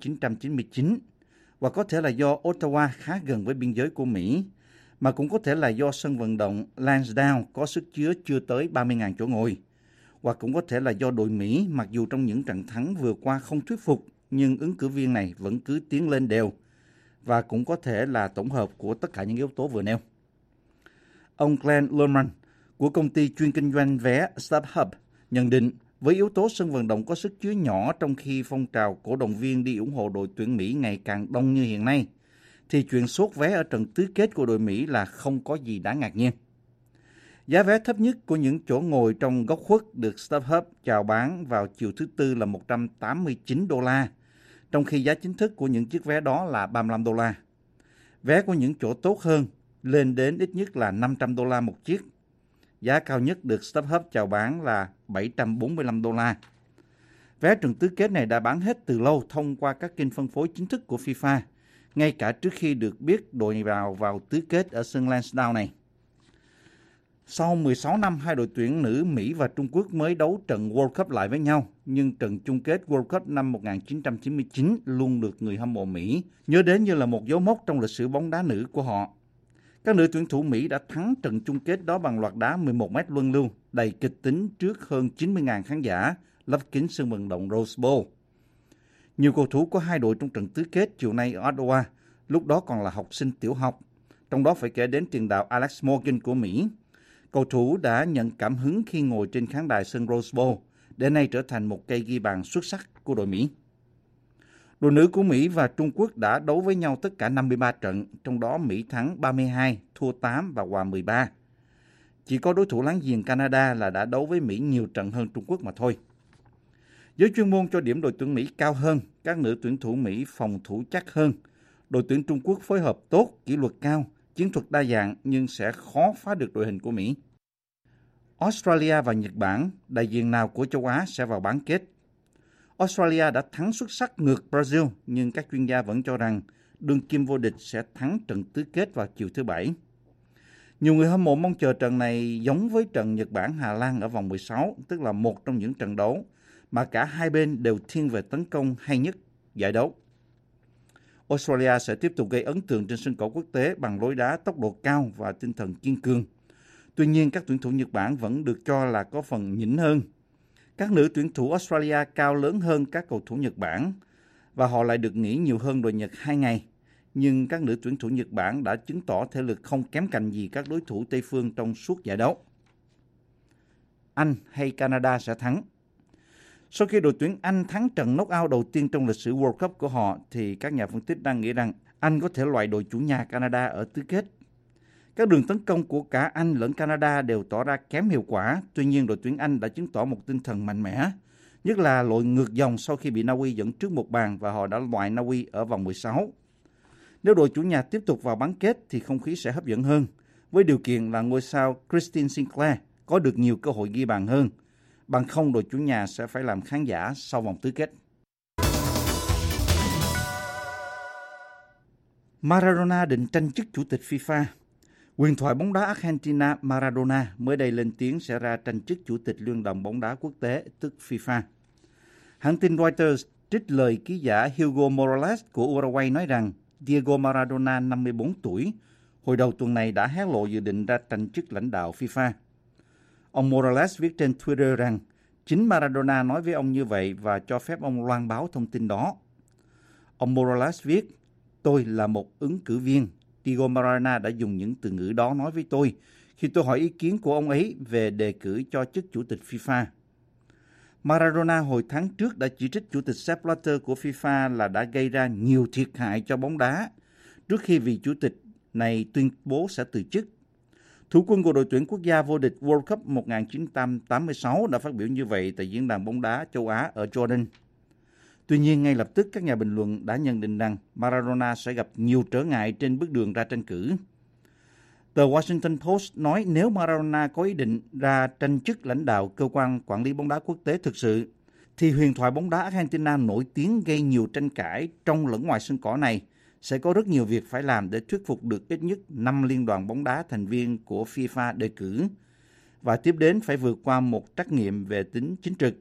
1999, và có thể là do Ottawa khá gần với biên giới của Mỹ, mà cũng có thể là do sân vận động Lansdowne có sức chứa chưa tới 30.000 chỗ ngồi, hoặc cũng có thể là do đội Mỹ mặc dù trong những trận thắng vừa qua không thuyết phục, nhưng ứng cử viên này vẫn cứ tiến lên đều, và cũng có thể là tổng hợp của tất cả những yếu tố vừa nêu. Ông Glenn Lerman của công ty chuyên kinh doanh vé StubHub nhận định với yếu tố sân vận động có sức chứa nhỏ trong khi phong trào cổ động viên đi ủng hộ đội tuyển Mỹ ngày càng đông như hiện nay, thì chuyện sốt vé ở trận tứ kết của đội Mỹ là không có gì đáng ngạc nhiên. Giá vé thấp nhất của những chỗ ngồi trong góc khuất được StubHub chào bán vào chiều thứ Tư là $189, trong khi giá chính thức của những chiếc vé đó là $35. Vé của những chỗ tốt hơn lên đến ít nhất là $500 một chiếc. Giá cao nhất được StubHub chào bán là $745. Vé trận tứ kết này đã bán hết từ lâu thông qua các kênh phân phối chính thức của FIFA, ngay cả trước khi được biết đội vào tứ kết ở sân Lansdowne này. Sau 16 năm, hai đội tuyển nữ Mỹ và Trung Quốc mới đấu trận World Cup lại với nhau, nhưng trận chung kết World Cup năm 1999 luôn được người hâm mộ Mỹ nhớ đến như là một dấu mốc trong lịch sử bóng đá nữ của họ. Các nữ tuyển thủ Mỹ đã thắng trận chung kết đó bằng loạt đá 11 mét luân lưu, đầy kịch tính trước hơn 90.000 khán giả, lấp kín sân vận động Rose Bowl. Nhiều cầu thủ của hai đội trong trận tứ kết chiều nay ở Ottawa, lúc đó còn là học sinh tiểu học, trong đó phải kể đến tiền đạo Alex Morgan của Mỹ. Cầu thủ đã nhận cảm hứng khi ngồi trên khán đài sân Rose Bowl, để nay trở thành một cây ghi bàn xuất sắc của đội Mỹ. Đội nữ của Mỹ và Trung Quốc đã đấu với nhau tất cả 53 trận, trong đó Mỹ thắng 32, thua 8 và hòa 13. Chỉ có đối thủ láng giềng Canada là đã đấu với Mỹ nhiều trận hơn Trung Quốc mà thôi. Giới chuyên môn cho điểm đội tuyển Mỹ cao hơn, các nữ tuyển thủ Mỹ phòng thủ chắc hơn. Đội tuyển Trung Quốc phối hợp tốt, kỷ luật cao, chiến thuật đa dạng nhưng sẽ khó phá được đội hình của Mỹ. Australia và Nhật Bản, đại diện nào của châu Á sẽ vào bán kết. Australia đã thắng xuất sắc ngược Brazil, nhưng các chuyên gia vẫn cho rằng đương kim vô địch sẽ thắng trận tứ kết vào chiều thứ Bảy. Nhiều người hâm mộ mong chờ trận này giống với trận Nhật Bản-Hà Lan ở vòng 16, tức là một trong những trận đấu mà cả hai bên đều thiên về tấn công hay nhất giải đấu. Australia sẽ tiếp tục gây ấn tượng trên sân cỏ quốc tế bằng lối đá tốc độ cao và tinh thần kiên cường. Tuy nhiên, các tuyển thủ Nhật Bản vẫn được cho là có phần nhỉnh hơn. Các nữ tuyển thủ Australia cao lớn hơn các cầu thủ Nhật Bản và họ lại được nghỉ nhiều hơn đội Nhật 2 ngày. Nhưng các nữ tuyển thủ Nhật Bản đã chứng tỏ thể lực không kém cạnh gì các đối thủ Tây phương trong suốt giải đấu. Anh hay Canada sẽ thắng? Sau khi đội tuyển Anh thắng trận knock-out đầu tiên trong lịch sử World Cup của họ, thì các nhà phân tích đang nghĩ rằng Anh có thể loại đội chủ nhà Canada ở tứ kết. Các đường tấn công của cả Anh lẫn Canada đều tỏ ra kém hiệu quả, tuy nhiên đội tuyển Anh đã chứng tỏ một tinh thần mạnh mẽ, nhất là lội ngược dòng sau khi bị Na Uy dẫn trước một bàn và họ đã loại Na Uy ở vòng 16. Nếu đội chủ nhà tiếp tục vào bán kết thì không khí sẽ hấp dẫn hơn, với điều kiện là ngôi sao Christine Sinclair có được nhiều cơ hội ghi bàn hơn. Bằng không, đội chủ nhà sẽ phải làm khán giả sau vòng tứ kết. Maradona định tranh chức chủ tịch FIFA. Huyền thoại bóng đá Argentina Maradona mới đây lên tiếng sẽ ra tranh chức chủ tịch Liên đoàn bóng đá quốc tế, tức FIFA. Hãng tin Reuters trích lời ký giả Hugo Morales của Uruguay nói rằng Diego Maradona, 54 tuổi, hồi đầu tuần này đã hé lộ dự định ra tranh chức lãnh đạo FIFA. Ông Morales viết trên Twitter rằng chính Maradona nói với ông như vậy và cho phép ông loan báo thông tin đó. Ông Morales viết, tôi là một ứng cử viên. Diego Maradona đã dùng những từ ngữ đó nói với tôi khi tôi hỏi ý kiến của ông ấy về đề cử cho chức chủ tịch FIFA. Maradona hồi tháng trước đã chỉ trích chủ tịch Sepp Blatter của FIFA là đã gây ra nhiều thiệt hại cho bóng đá trước khi vị chủ tịch này tuyên bố sẽ từ chức. Thủ quân của đội tuyển quốc gia vô địch World Cup 1986 đã phát biểu như vậy tại diễn đàn bóng đá châu Á ở Jordan. Tuy nhiên, ngay lập tức các nhà bình luận đã nhận định rằng Maradona sẽ gặp nhiều trở ngại trên bước đường ra tranh cử. Tờ Washington Post nói nếu Maradona có ý định ra tranh chức lãnh đạo cơ quan quản lý bóng đá quốc tế thực sự, thì huyền thoại bóng đá Argentina nổi tiếng gây nhiều tranh cãi trong lẫn ngoài sân cỏ này sẽ có rất nhiều việc phải làm để thuyết phục được ít nhất 5 liên đoàn bóng đá thành viên của FIFA đề cử, và tiếp đến phải vượt qua một trắc nghiệm về tính chính trực.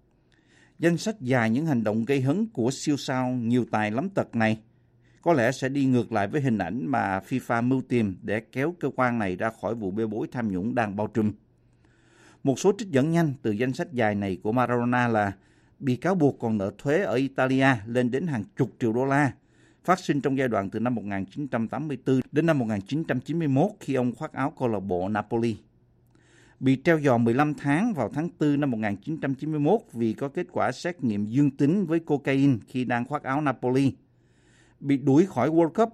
Danh sách dài những hành động gây hấn của siêu sao nhiều tài lắm tật này có lẽ sẽ đi ngược lại với hình ảnh mà FIFA mưu tìm để kéo cơ quan này ra khỏi vụ bê bối tham nhũng đang bao trùm. Một số trích dẫn nhanh từ danh sách dài này của Maradona là bị cáo buộc còn nợ thuế ở Italia lên đến hàng chục triệu đô la, phát sinh trong giai đoạn từ năm 1984 đến năm 1991 khi ông khoác áo câu lạc bộ Napoli. Bị treo giò 15 tháng vào tháng 4 năm 1991 vì có kết quả xét nghiệm dương tính với cocaine khi đang khoác áo Napoli. Bị đuổi khỏi World Cup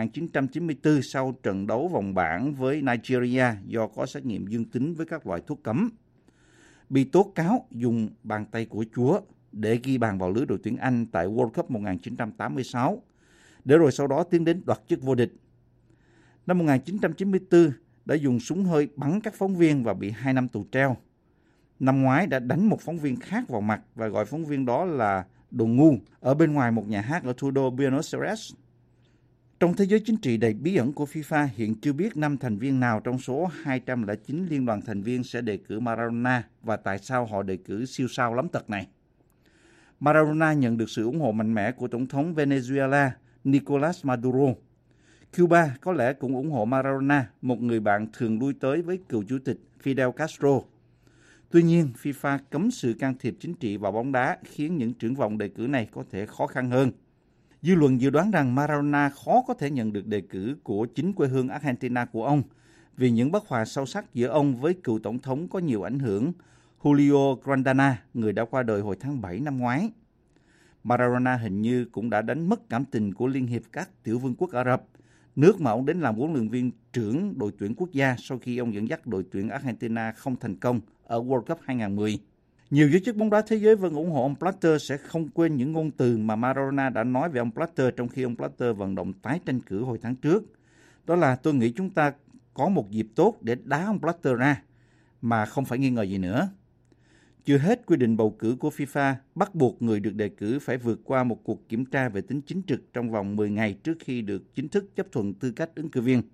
1994 sau trận đấu vòng bảng với Nigeria do có xét nghiệm dương tính với các loại thuốc cấm. Bị tố cáo dùng bàn tay của Chúa để ghi bàn vào lưới đội tuyển Anh tại World Cup 1986, để rồi sau đó tiến đến đoạt chức vô địch. Năm 1994 đã dùng súng hơi bắn các phóng viên và bị 2 năm tù treo. Năm ngoái đã đánh một phóng viên khác vào mặt và gọi phóng viên đó là đồ ngu ở bên ngoài một nhà hát ở thủ đô Buenos Aires. Trong thế giới chính trị đầy bí ẩn của FIFA, hiện chưa biết 5 thành viên nào trong số 209 liên đoàn thành viên sẽ đề cử Maradona và tại sao họ đề cử siêu sao lắm tật này. Maradona nhận được sự ủng hộ mạnh mẽ của Tổng thống Venezuela Nicolás Maduro. Cuba có lẽ cũng ủng hộ Maradona, một người bạn thường lui tới với cựu chủ tịch Fidel Castro. Tuy nhiên, FIFA cấm sự can thiệp chính trị vào bóng đá khiến những triển vọng đề cử này có thể khó khăn hơn. Dư luận dự đoán rằng Maradona khó có thể nhận được đề cử của chính quê hương Argentina của ông vì những bất hòa sâu sắc giữa ông với cựu tổng thống có nhiều ảnh hưởng Julio Grondona, người đã qua đời hồi tháng 7 năm ngoái. Maradona hình như cũng đã đánh mất cảm tình của Liên hiệp các tiểu vương quốc Ả Rập, nước mà ông đến làm huấn luyện viên trưởng đội tuyển quốc gia sau khi ông dẫn dắt đội tuyển Argentina không thành công ở World Cup 2010. Nhiều giới chức bóng đá thế giới vẫn ủng hộ ông Blatter sẽ không quên những ngôn từ mà Maradona đã nói về ông Blatter trong khi ông Blatter vận động tái tranh cử hồi tháng trước. Đó là tôi nghĩ chúng ta có một dịp tốt để đá ông Blatter ra, mà không phải nghi ngờ gì nữa. Chưa hết, quy định bầu cử của FIFA bắt buộc người được đề cử phải vượt qua một cuộc kiểm tra về tính chính trực trong vòng 10 ngày trước khi được chính thức chấp thuận tư cách ứng cử viên.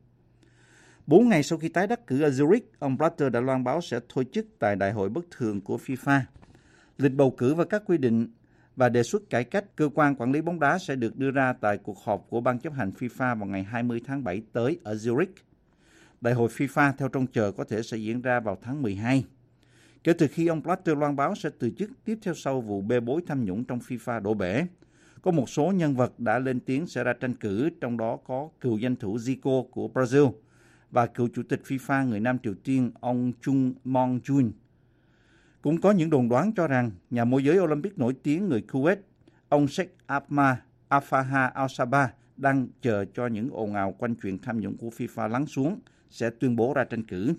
4 ngày sau khi tái đắc cử ở Zurich, ông Blatter đã loan báo sẽ thôi chức tại đại hội bất thường của FIFA. Lịch bầu cử và các quy định và đề xuất cải cách cơ quan quản lý bóng đá sẽ được đưa ra tại cuộc họp của Ban chấp hành FIFA vào ngày 20 tháng 7 tới ở Zurich. Đại hội FIFA theo trông chờ có thể sẽ diễn ra vào tháng 12. Kể từ khi ông Blatter loan báo sẽ từ chức tiếp theo sau vụ bê bối tham nhũng trong FIFA đổ bể, có một số nhân vật đã lên tiếng sẽ ra tranh cử, trong đó có cựu danh thủ Zico của Brazil và cựu chủ tịch FIFA người Nam Triều Tiên ông Chung Mong-jun. Cũng có những đồn đoán cho rằng nhà môi giới Olympic nổi tiếng người Kuwait, ông Sheikh Ahmad Al-Faha Al-Sabah đang chờ cho những ồn ào quanh chuyện tham nhũng của FIFA lắng xuống, sẽ tuyên bố ra tranh cử.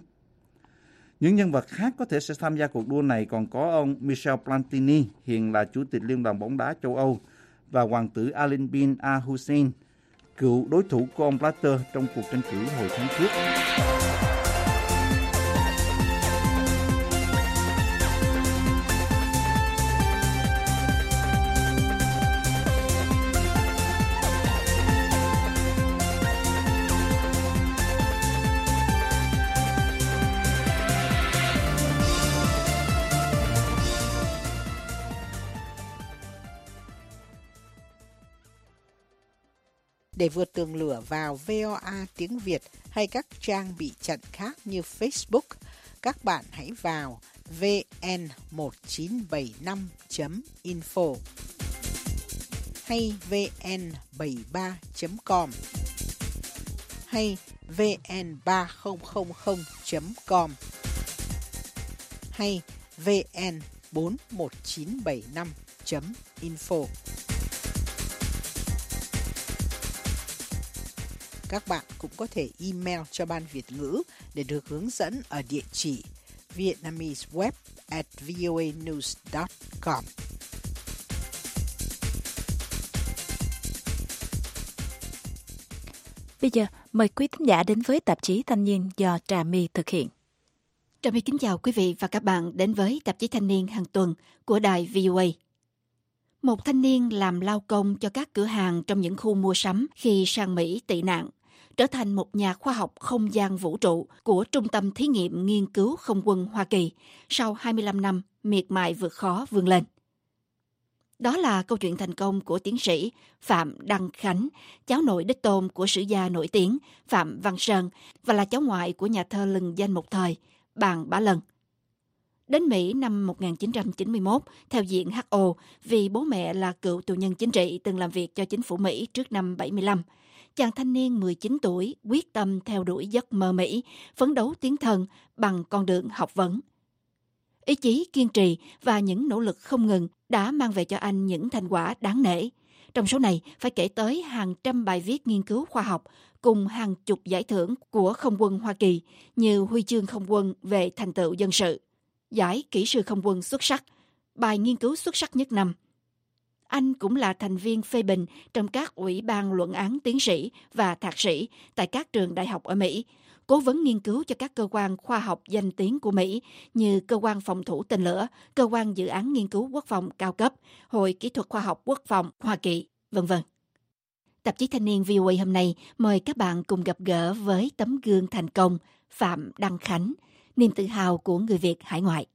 Những nhân vật khác có thể sẽ tham gia cuộc đua này còn có ông Michel Platini, hiện là chủ tịch Liên đoàn bóng đá châu Âu, và hoàng tử Ali bin Al-Hussein, cựu đối thủ của ông Blatter trong cuộc tranh cử hồi tháng trước. Để vượt tường lửa vào VOA tiếng Việt hay các trang bị chặn khác như Facebook, các bạn hãy vào vn1975.info hay vn73.com hay vn3000.com hay vn41975.info. Các bạn cũng có thể email cho Ban Việt ngữ để được hướng dẫn ở địa chỉ vietnameseweb@voanews.com. Bây giờ, mời quý thính giả đến với tạp chí Thanh niên do Trà My thực hiện. Trà My kính chào quý vị và các bạn đến với tạp chí Thanh niên hàng tuần của đài VOA. Một thanh niên làm lao công cho các cửa hàng trong những khu mua sắm khi sang Mỹ tị nạn, trở thành một nhà khoa học không gian vũ trụ của Trung tâm Thí nghiệm Nghiên cứu Không quân Hoa Kỳ sau 25 năm miệt mài vượt khó vươn lên. Đó là câu chuyện thành công của tiến sĩ Phạm Đăng Khánh, cháu nội đích tôn của sử gia nổi tiếng Phạm Văn Sơn và là cháu ngoại của nhà thơ lừng danh một thời Bàn Bá Lần. Đến Mỹ năm 1991 theo diện HO vì bố mẹ là cựu tù nhân chính trị từng làm việc cho chính phủ Mỹ trước năm 75. Chàng thanh niên 19 tuổi quyết tâm theo đuổi giấc mơ Mỹ, phấn đấu tiến thân bằng con đường học vấn. Ý chí kiên trì và những nỗ lực không ngừng đã mang về cho anh những thành quả đáng nể. Trong số này phải kể tới hàng trăm bài viết nghiên cứu khoa học cùng hàng chục giải thưởng của Không quân Hoa Kỳ như Huy chương Không quân về thành tựu dân sự, giải kỹ sư không quân xuất sắc, bài nghiên cứu xuất sắc nhất năm. Anh cũng là thành viên phê bình trong các ủy ban luận án tiến sĩ và thạc sĩ tại các trường đại học ở Mỹ, cố vấn nghiên cứu cho các cơ quan khoa học danh tiếng của Mỹ như Cơ quan Phòng thủ Tên lửa, Cơ quan Dự án Nghiên cứu Quốc phòng cao cấp, Hội Kỹ thuật Khoa học Quốc phòng Hoa Kỳ, v.v. Tạp chí Thanh niên VOA hôm nay mời các bạn cùng gặp gỡ với tấm gương thành công Phạm Đăng Khánh, niềm tự hào của người Việt hải ngoại.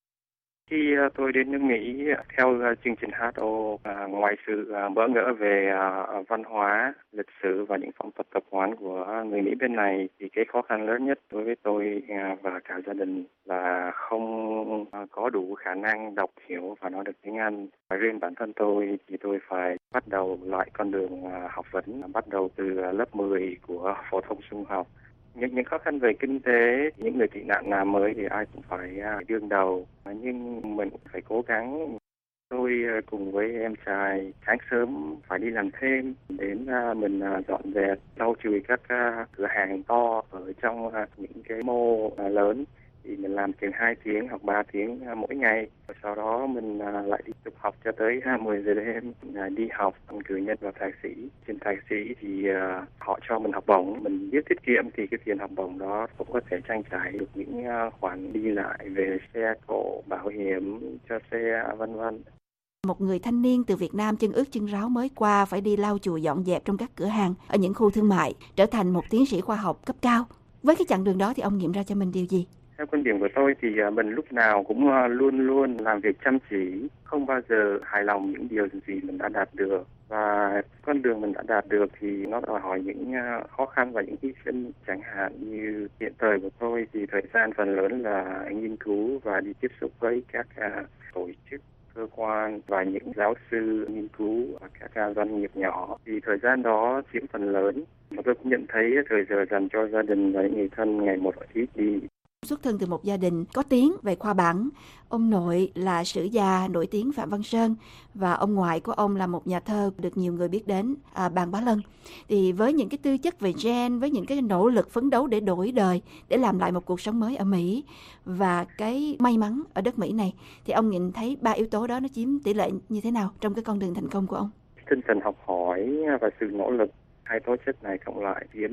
Khi tôi đến nước Mỹ theo chương trình HO, ngoài sự bỡ ngỡ về văn hóa, lịch sử và những phong tục tập quán của người Mỹ bên này, thì cái khó khăn lớn nhất đối với tôi và cả gia đình là không có đủ khả năng đọc, hiểu và nói được tiếng Anh. Và riêng bản thân tôi thì tôi phải bắt đầu lại con đường học vấn, bắt đầu từ lớp 10 của phổ thông trung học. Những khó khăn về kinh tế, những người tị nạn làm mới thì ai cũng phải đương đầu, nhưng mình phải cố gắng. Tôi cùng với em trai sáng sớm phải đi làm thêm, đến mình dọn dẹp, lau chùi các cửa hàng to ở trong những cái mall lớn. Thì mình làm chừng 2 tiếng hoặc 3 tiếng mỗi ngày. Sau đó mình lại đi tục học cho tới 10 giờ đêm, đi học cử nhân và thạc sĩ. Trên thạc sĩ thì họ cho mình học bổng. Mình biết tiết kiệm thì cái tiền học bổng đó cũng có thể trang trải được những khoản đi lại về xe cộ, bảo hiểm cho xe, vân vân. Một người thanh niên từ Việt Nam chân ướt chân ráo mới qua phải đi lau chùi dọn dẹp trong các cửa hàng ở những khu thương mại, trở thành một tiến sĩ khoa học cấp cao. Với cái chặng đường đó thì ông nghiệm ra cho mình điều gì? Theo quan điểm của tôi thì mình lúc nào cũng luôn luôn làm việc chăm chỉ, không bao giờ hài lòng những điều gì mình đã đạt được. Và con đường mình đã đạt được thì nó đòi hỏi những khó khăn và những hy sinh, chẳng hạn như hiện thời của tôi thì thời gian phần lớn là nghiên cứu và đi tiếp xúc với các tổ chức, cơ quan và những giáo sư nghiên cứu ở các doanh nghiệp nhỏ. Thì thời gian đó chiếm phần lớn. Mà tôi cũng nhận thấy thời giờ dành cho gia đình và những người thân ngày một ít đi. Xuất thân từ một gia đình có tiếng về khoa bảng. Ông nội là sử gia nổi tiếng Phạm Văn Sơn và ông ngoại của ông là một nhà thơ được nhiều người biết đến, Bàn Bá Lân. Thì với những cái tư chất về gen, với những cái nỗ lực phấn đấu để đổi đời, để làm lại một cuộc sống mới ở Mỹ và cái may mắn ở đất Mỹ này, thì ông nhìn thấy 3 yếu tố đó nó chiếm tỷ lệ như thế nào trong cái con đường thành công của ông? Tinh thần học hỏi và sự nỗ lực, hai tố chất này cộng lại chiếm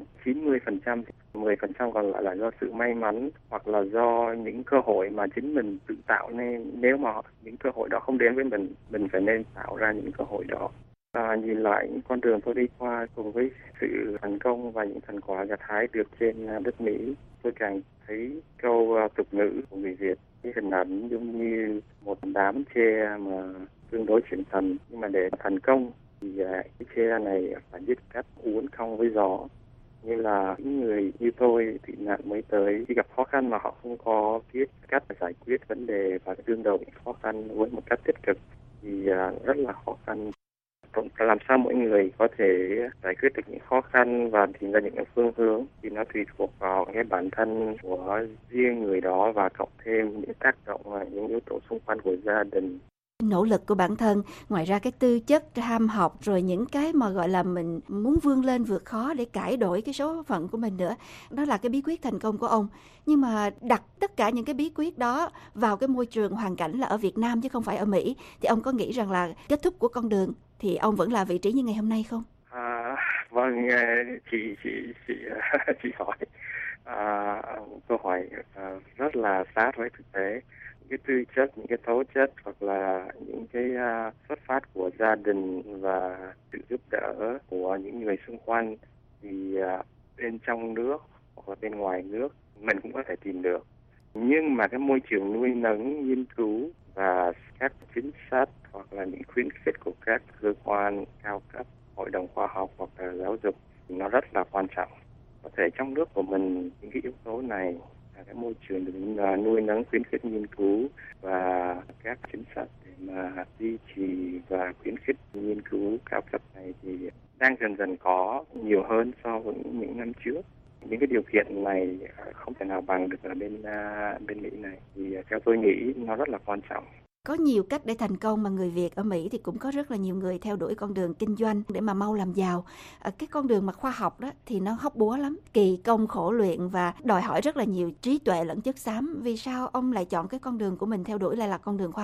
90%, 10% còn lại là do sự may mắn hoặc là do những cơ hội mà chính mình tự tạo nên. Nếu mà những cơ hội đó không đến với mình phải nên tạo ra những cơ hội đó. Nhìn lại những con đường tôi đi qua cùng với sự thành công và những thành quả gặt hái được trên đất Mỹ, tôi càng thấy câu tục ngữ của người Việt, cái hình ảnh giống như một đám tre mà tương đối chuyển thần, nhưng mà để thành công thì cái tre này phải biết cách uốn cong với gió. Như là những người như tôi tị nạn mới tới, khi gặp khó khăn mà họ không có biết cách giải quyết vấn đề và đương đầu những khó khăn với một cách tích cực thì rất là khó khăn. Làm sao mỗi người có thể giải quyết được những khó khăn và tìm ra những phương hướng thì nó tùy thuộc vào cái bản thân của riêng người đó và cộng thêm những tác động và những yếu tố xung quanh của gia đình. Nỗ lực của bản thân, ngoài ra cái tư chất, ham học, rồi những cái mà gọi là mình muốn vươn lên vượt khó để cải đổi cái số phận của mình nữa. Đó là cái bí quyết thành công của ông. Nhưng mà đặt tất cả những cái bí quyết đó vào cái môi trường hoàn cảnh là ở Việt Nam chứ không phải ở Mỹ, thì ông có nghĩ rằng là kết thúc của con đường thì ông vẫn là vị trí như ngày hôm nay không? Vâng, chị hỏi câu hỏi rất là sát với thực tế. Cái tư chất, những cái tố chất hoặc là những cái xuất phát của gia đình và sự giúp đỡ của những người xung quanh thì bên trong nước hoặc là bên ngoài nước mình cũng có thể tìm được. Nhưng mà cái môi trường nuôi nấng, nghiên cứu và các chính sách hoặc là những khuyến khích của các cơ quan cao cấp, hội đồng khoa học hoặc là giáo dục thì nó rất là quan trọng. Có thể trong nước của mình những cái yếu tố này, cái môi trường để nuôi nấng, khuyến khích nghiên cứu và các chính sách để mà duy trì và khuyến khích nghiên cứu cao cấp này thì đang dần dần có nhiều hơn so với những năm trước. Những cái điều kiện này không thể nào bằng được ở bên Mỹ này thì theo tôi nghĩ nó rất là quan trọng. Có nhiều cách để thành công mà người Việt ở Mỹ thì cũng có rất là nhiều người theo đuổi con đường kinh doanh để mà mau làm giàu. Cái con đường mà khoa học đó thì nó hóc búa lắm, kỳ công khổ luyện và đòi hỏi rất là nhiều trí tuệ lẫn chất xám. Vì sao ông lại chọn cái con đường của mình theo đuổi lại là con đường khoa học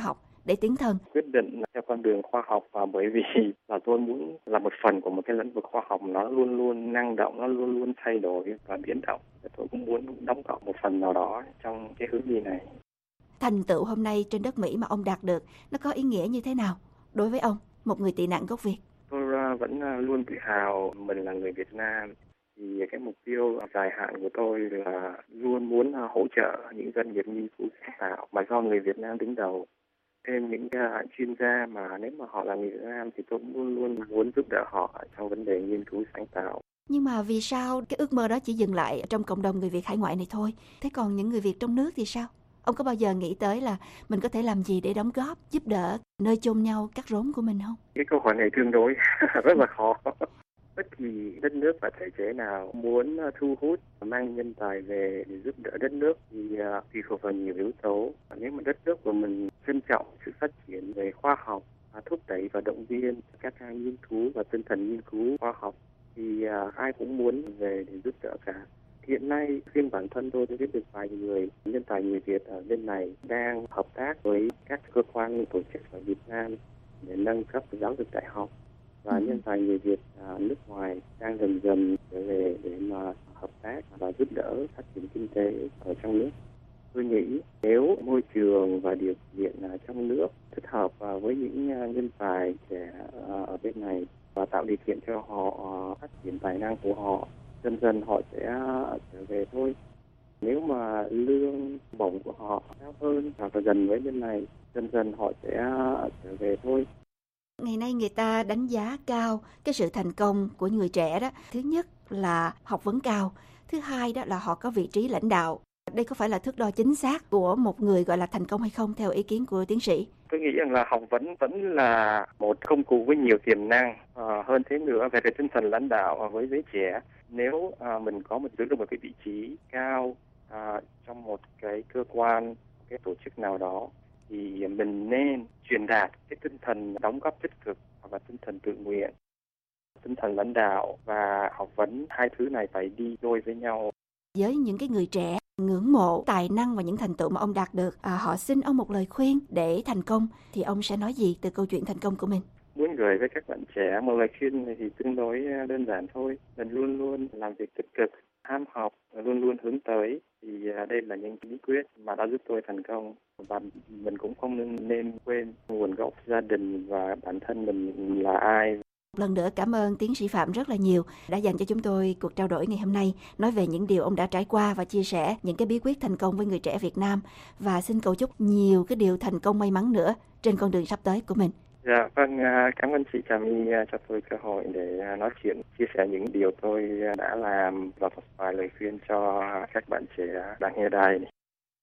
để tiến thân. Quyết định theo con đường khoa học và bởi vì là tôi muốn là một phần của một cái lĩnh vực khoa học, nó luôn luôn năng động, nó luôn luôn thay đổi và biến động. Tôi cũng muốn đóng góp một phần nào đó trong cái hướng đi này. Thành tựu hôm nay trên đất Mỹ mà ông đạt được, nó có ý nghĩa như thế nào đối với ông, một người tị nạn gốc Việt? Tôi vẫn luôn tự hào mình là người Việt Nam. Thì cái mục tiêu dài hạn của tôi là luôn muốn hỗ trợ những doanh nghiệp nghiên cứu sáng tạo mà do người Việt Nam đứng đầu. Thêm những chuyên gia mà nếu mà họ là người Việt Nam thì tôi luôn luôn muốn giúp đỡ họ trong vấn đề nghiên cứu sáng tạo. Nhưng mà vì sao cái ước mơ đó chỉ dừng lại trong cộng đồng người Việt hải ngoại này thôi? Thế còn những người Việt trong nước thì sao? Ông có bao giờ nghĩ tới là mình có thể làm gì để đóng góp, giúp đỡ nơi chôn nhau cắt rốn của mình không? Cái câu hỏi này tương đối rất là khó. Bất kỳ đất nước và thể chế nào muốn thu hút mang nhân tài về để giúp đỡ đất nước thì tùy thuộc vào nhiều yếu tố. Nếu mà đất nước của mình trân trọng sự phát triển về khoa học, thúc đẩy và động viên các nghiên cứu và tinh thần nghiên cứu khoa học thì ai cũng muốn về để giúp đỡ cả. Hiện nay, riêng bản thân tôi biết được vài người nhân tài người Việt ở bên này đang hợp tác với các cơ quan tổ chức ở Việt Nam để nâng cấp giáo dục đại học. Và nhân tài người Việt nước ngoài đang dần dần trở về để mà hợp tác và giúp đỡ phát triển kinh tế ở trong nước. Tôi nghĩ nếu môi trường và điều kiện trong nước thích hợp với những nhân tài trẻ ở bên này và tạo điều kiện cho họ phát triển tài năng của họ, dần dần họ sẽ trở về thôi. Nếu mà lương bổng của họ cao hơn hoặc là gần với bên này, dần dần họ sẽ trở về thôi. Ngày nay người ta đánh giá cao cái sự thành công của người trẻ đó. Thứ nhất là học vấn cao, thứ hai đó là họ có vị trí lãnh đạo. Đây có phải là thước đo chính xác của một người gọi là thành công hay không theo ý kiến của tiến sĩ? Tôi nghĩ rằng là học vấn vẫn là một công cụ với nhiều tiềm năng. Hơn thế nữa về tinh thần lãnh đạo với giới trẻ. Nếu mình có giữ được một cái vị trí cao trong một cái cơ quan, cái tổ chức nào đó thì mình nên truyền đạt cái tinh thần đóng góp tích cực và tinh thần tự nguyện. Tinh thần lãnh đạo và học vấn, hai thứ này phải đi đôi với nhau. Với những cái người trẻ ngưỡng mộ tài năng và những thành tựu mà ông đạt được, họ xin ông một lời khuyên để thành công thì ông sẽ nói gì từ câu chuyện thành công của mình? Muốn gửi với các bạn trẻ một lời khuyên này thì tương đối đơn giản thôi. Mình luôn luôn làm việc tích cực, ham học, luôn luôn hướng tới. Thì đây là những bí quyết mà đã giúp tôi thành công. Và mình cũng không nên quên nguồn gốc gia đình và bản thân mình là ai. Lần nữa cảm ơn tiến sĩ Phạm rất là nhiều đã dành cho chúng tôi cuộc trao đổi ngày hôm nay, nói về những điều ông đã trải qua và chia sẻ những cái bí quyết thành công với người trẻ Việt Nam. Và xin cầu chúc nhiều cái điều thành công may mắn nữa trên con đường sắp tới của mình. Dạ, vâng, cảm ơn chị Trà My cho tôi cơ hội để nói chuyện, chia sẻ những điều tôi đã làm và một vài lời khuyên cho các bạn trẻ đang nghe đài này.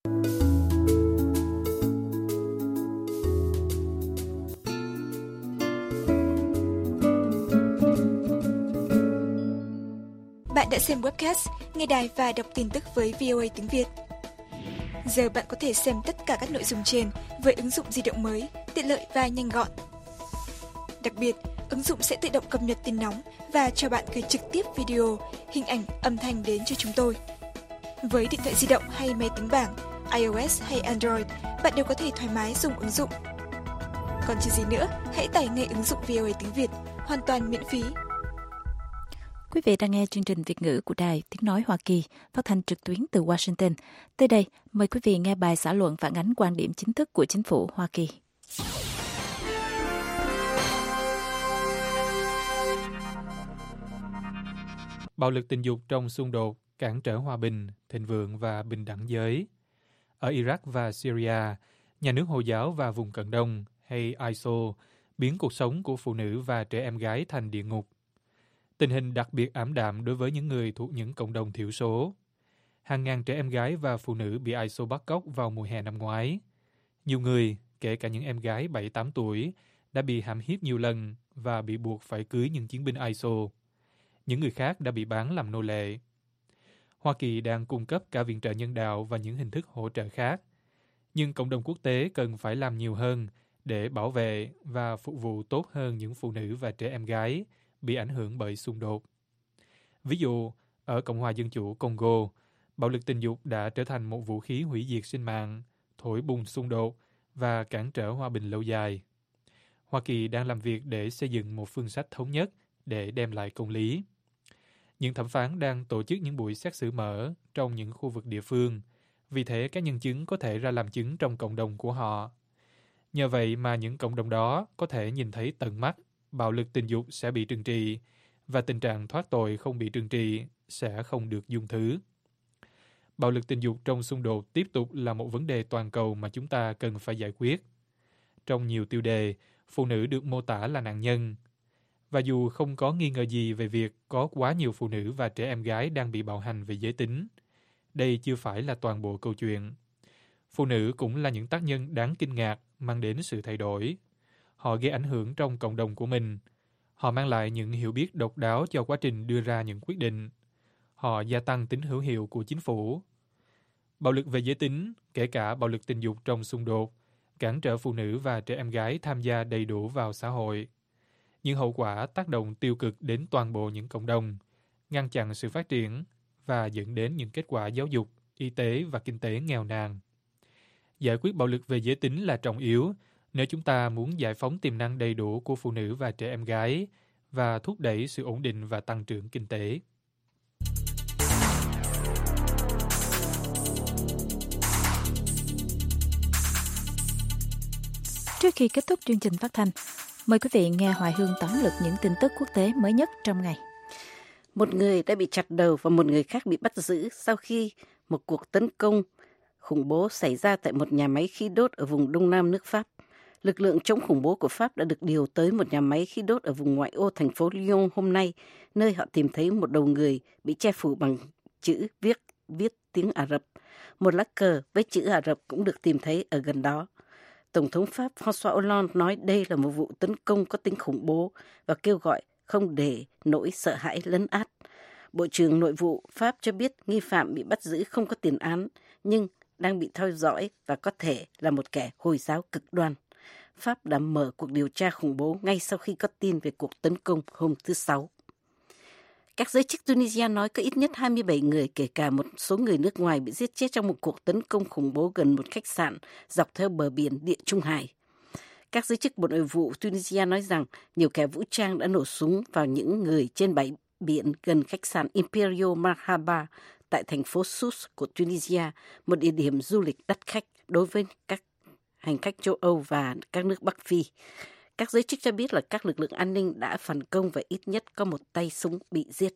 Bạn đã xem webcast, nghe đài và đọc tin tức với VOA tiếng Việt. Giờ bạn có thể xem tất cả các nội dung trên với ứng dụng di động mới, tiện lợi và nhanh gọn. Đặc biệt, ứng dụng sẽ tự động cập nhật tin nóng và cho bạn gửi trực tiếp video, hình ảnh, âm thanh đến cho chúng tôi. Với điện thoại di động hay máy tính bảng, iOS hay Android, bạn đều có thể thoải mái dùng ứng dụng. Còn chờ gì nữa, hãy tải ngay ứng dụng VOA tiếng Việt, hoàn toàn miễn phí. Quý vị đang nghe chương trình Việt ngữ của Đài Tiếng Nói Hoa Kỳ, phát thanh trực tuyến từ Washington. Tới đây, mời quý vị nghe bài xã luận phản ánh quan điểm chính thức của chính phủ Hoa Kỳ. Bạo lực tình dục trong xung đột cản trở hòa bình, thịnh vượng và bình đẳng giới. Ở Iraq và Syria, nhà nước Hồi giáo và vùng Cận Đông hay ISIL biến cuộc sống của phụ nữ và trẻ em gái thành địa ngục. Tình hình đặc biệt ảm đạm đối với những người thuộc những cộng đồng thiểu số. Hàng ngàn trẻ em gái và phụ nữ bị ISIL bắt cóc vào mùa hè năm ngoái. Nhiều người, kể cả những em gái 7-8 tuổi, đã bị hãm hiếp nhiều lần và bị buộc phải cưới những chiến binh ISIL. Những người khác đã bị bán làm nô lệ. Hoa Kỳ đang cung cấp cả viện trợ nhân đạo và những hình thức hỗ trợ khác. Nhưng cộng đồng quốc tế cần phải làm nhiều hơn để bảo vệ và phục vụ tốt hơn những phụ nữ và trẻ em gái bị ảnh hưởng bởi xung đột. Ví dụ, ở Cộng hòa Dân chủ Congo, bạo lực tình dục đã trở thành một vũ khí hủy diệt sinh mạng, thổi bùng xung đột và cản trở hòa bình lâu dài. Hoa Kỳ đang làm việc để xây dựng một phương sách thống nhất để đem lại công lý. Những thẩm phán đang tổ chức những buổi xét xử mở trong những khu vực địa phương, vì thế các nhân chứng có thể ra làm chứng trong cộng đồng của họ. Nhờ vậy mà những cộng đồng đó có thể nhìn thấy tận mắt bạo lực tình dục sẽ bị trừng trị và tình trạng thoát tội không bị trừng trị sẽ không được dung thứ. Bạo lực tình dục trong xung đột tiếp tục là một vấn đề toàn cầu mà chúng ta cần phải giải quyết. Trong nhiều tiêu đề, phụ nữ được mô tả là nạn nhân. Và dù không có nghi ngờ gì về việc có quá nhiều phụ nữ và trẻ em gái đang bị bạo hành về giới tính, đây chưa phải là toàn bộ câu chuyện. Phụ nữ cũng là những tác nhân đáng kinh ngạc mang đến sự thay đổi. Họ gây ảnh hưởng trong cộng đồng của mình. Họ mang lại những hiểu biết độc đáo cho quá trình đưa ra những quyết định. Họ gia tăng tính hữu hiệu của chính phủ. Bạo lực về giới tính, kể cả bạo lực tình dục trong xung đột, cản trở phụ nữ và trẻ em gái tham gia đầy đủ vào xã hội. Những hậu quả tác động tiêu cực đến toàn bộ những cộng đồng, ngăn chặn sự phát triển và dẫn đến những kết quả giáo dục, y tế và kinh tế nghèo nàn. Giải quyết bạo lực về giới tính là trọng yếu nếu chúng ta muốn giải phóng tiềm năng đầy đủ của phụ nữ và trẻ em gái và thúc đẩy sự ổn định và tăng trưởng kinh tế. Trước khi kết thúc chương trình phát thanh, mời quý vị nghe Hoài Hương tóm lược những tin tức quốc tế mới nhất trong ngày. Một người đã bị chặt đầu và một người khác bị bắt giữ sau khi một cuộc tấn công khủng bố xảy ra tại một nhà máy khí đốt ở vùng Đông Nam nước Pháp. Lực lượng chống khủng bố của Pháp đã được điều tới một nhà máy khí đốt ở vùng ngoại ô thành phố Lyon hôm nay, nơi họ tìm thấy một đầu người bị che phủ bằng chữ viết tiếng Ả Rập. Một lá cờ với chữ Ả Rập cũng được tìm thấy ở gần đó. Tổng thống Pháp François Hollande nói đây là một vụ tấn công có tính khủng bố và kêu gọi không để nỗi sợ hãi lấn át. Bộ trưởng Nội vụ Pháp cho biết nghi phạm bị bắt giữ không có tiền án, nhưng đang bị theo dõi và có thể là một kẻ Hồi giáo cực đoan. Pháp đã mở cuộc điều tra khủng bố ngay sau khi có tin về cuộc tấn công hôm thứ Sáu. Các giới chức Tunisia nói có ít nhất 27 người, kể cả một số người nước ngoài, bị giết chết trong một cuộc tấn công khủng bố gần một khách sạn dọc theo bờ biển Địa Trung Hải. Các giới chức Bộ Nội vụ Tunisia nói rằng nhiều kẻ vũ trang đã nổ súng vào những người trên bãi biển gần khách sạn Imperial Marhaba tại thành phố Sousse của Tunisia, một địa điểm du lịch đắt khách đối với các hành khách châu Âu và các nước Bắc Phi. Các giới chức cho biết là các lực lượng an ninh đã phản công và ít nhất có một tay súng bị giết.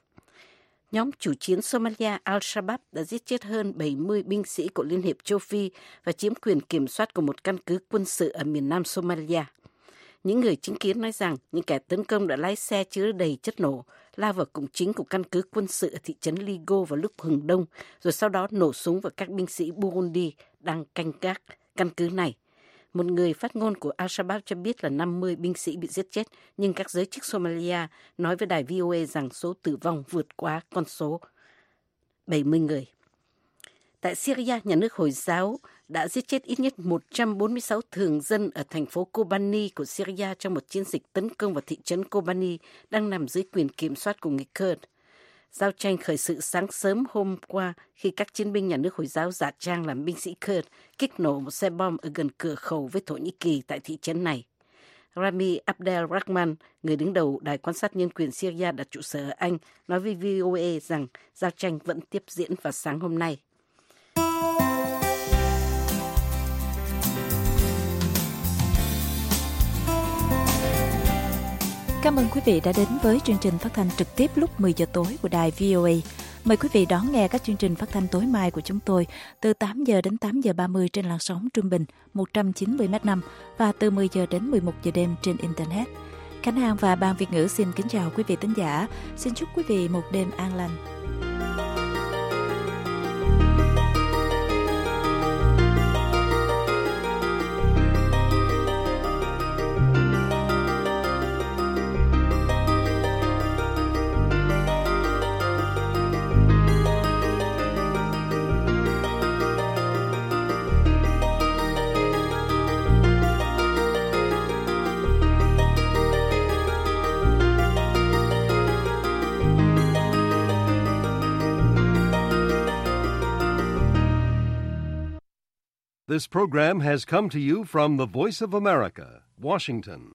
Nhóm chủ chiến Somalia Al-Shabaab đã giết chết hơn 70 binh sĩ của Liên hiệp châu Phi và chiếm quyền kiểm soát của một căn cứ quân sự ở miền nam Somalia. Những người chứng kiến nói rằng những kẻ tấn công đã lái xe chứa đầy chất nổ, lao vào cổng chính của căn cứ quân sự ở thị trấn Ligo vào lúc hừng đông, rồi sau đó nổ súng vào các binh sĩ Burundi đang canh gác căn cứ này. Một người phát ngôn của Al-Shabaab cho biết là 50 binh sĩ bị giết chết, nhưng các giới chức Somalia nói với đài VOA rằng số tử vong vượt quá con số 70 người. Tại Syria, nhà nước Hồi giáo đã giết chết ít nhất 146 thường dân ở thành phố Kobani của Syria trong một chiến dịch tấn công vào thị trấn Kobani đang nằm dưới quyền kiểm soát của người Kurd. Giao tranh khởi sự sáng sớm hôm qua khi các chiến binh nhà nước Hồi giáo giả trang làm binh sĩ Kurd kích nổ một xe bom ở gần cửa khẩu với Thổ Nhĩ Kỳ tại thị trấn này. Rami Abdel Rahman, người đứng đầu Đài quan sát nhân quyền Syria đặt trụ sở ở Anh, nói với VOA rằng giao tranh vẫn tiếp diễn vào sáng hôm nay. Cảm ơn quý vị đã đến với chương trình phát thanh trực tiếp lúc 10 giờ tối của đài VOA. Mời quý vị đón nghe các chương trình phát thanh tối mai của chúng tôi từ 8 giờ đến 8 giờ 30 trên làn sóng trung bình 190 m5 và từ 10 giờ đến 11 giờ đêm trên Internet. Khánh Hàng và Ban Việt ngữ xin kính chào quý vị thính giả. Xin chúc quý vị một đêm an lành. This program has come to you from the Voice of America, Washington.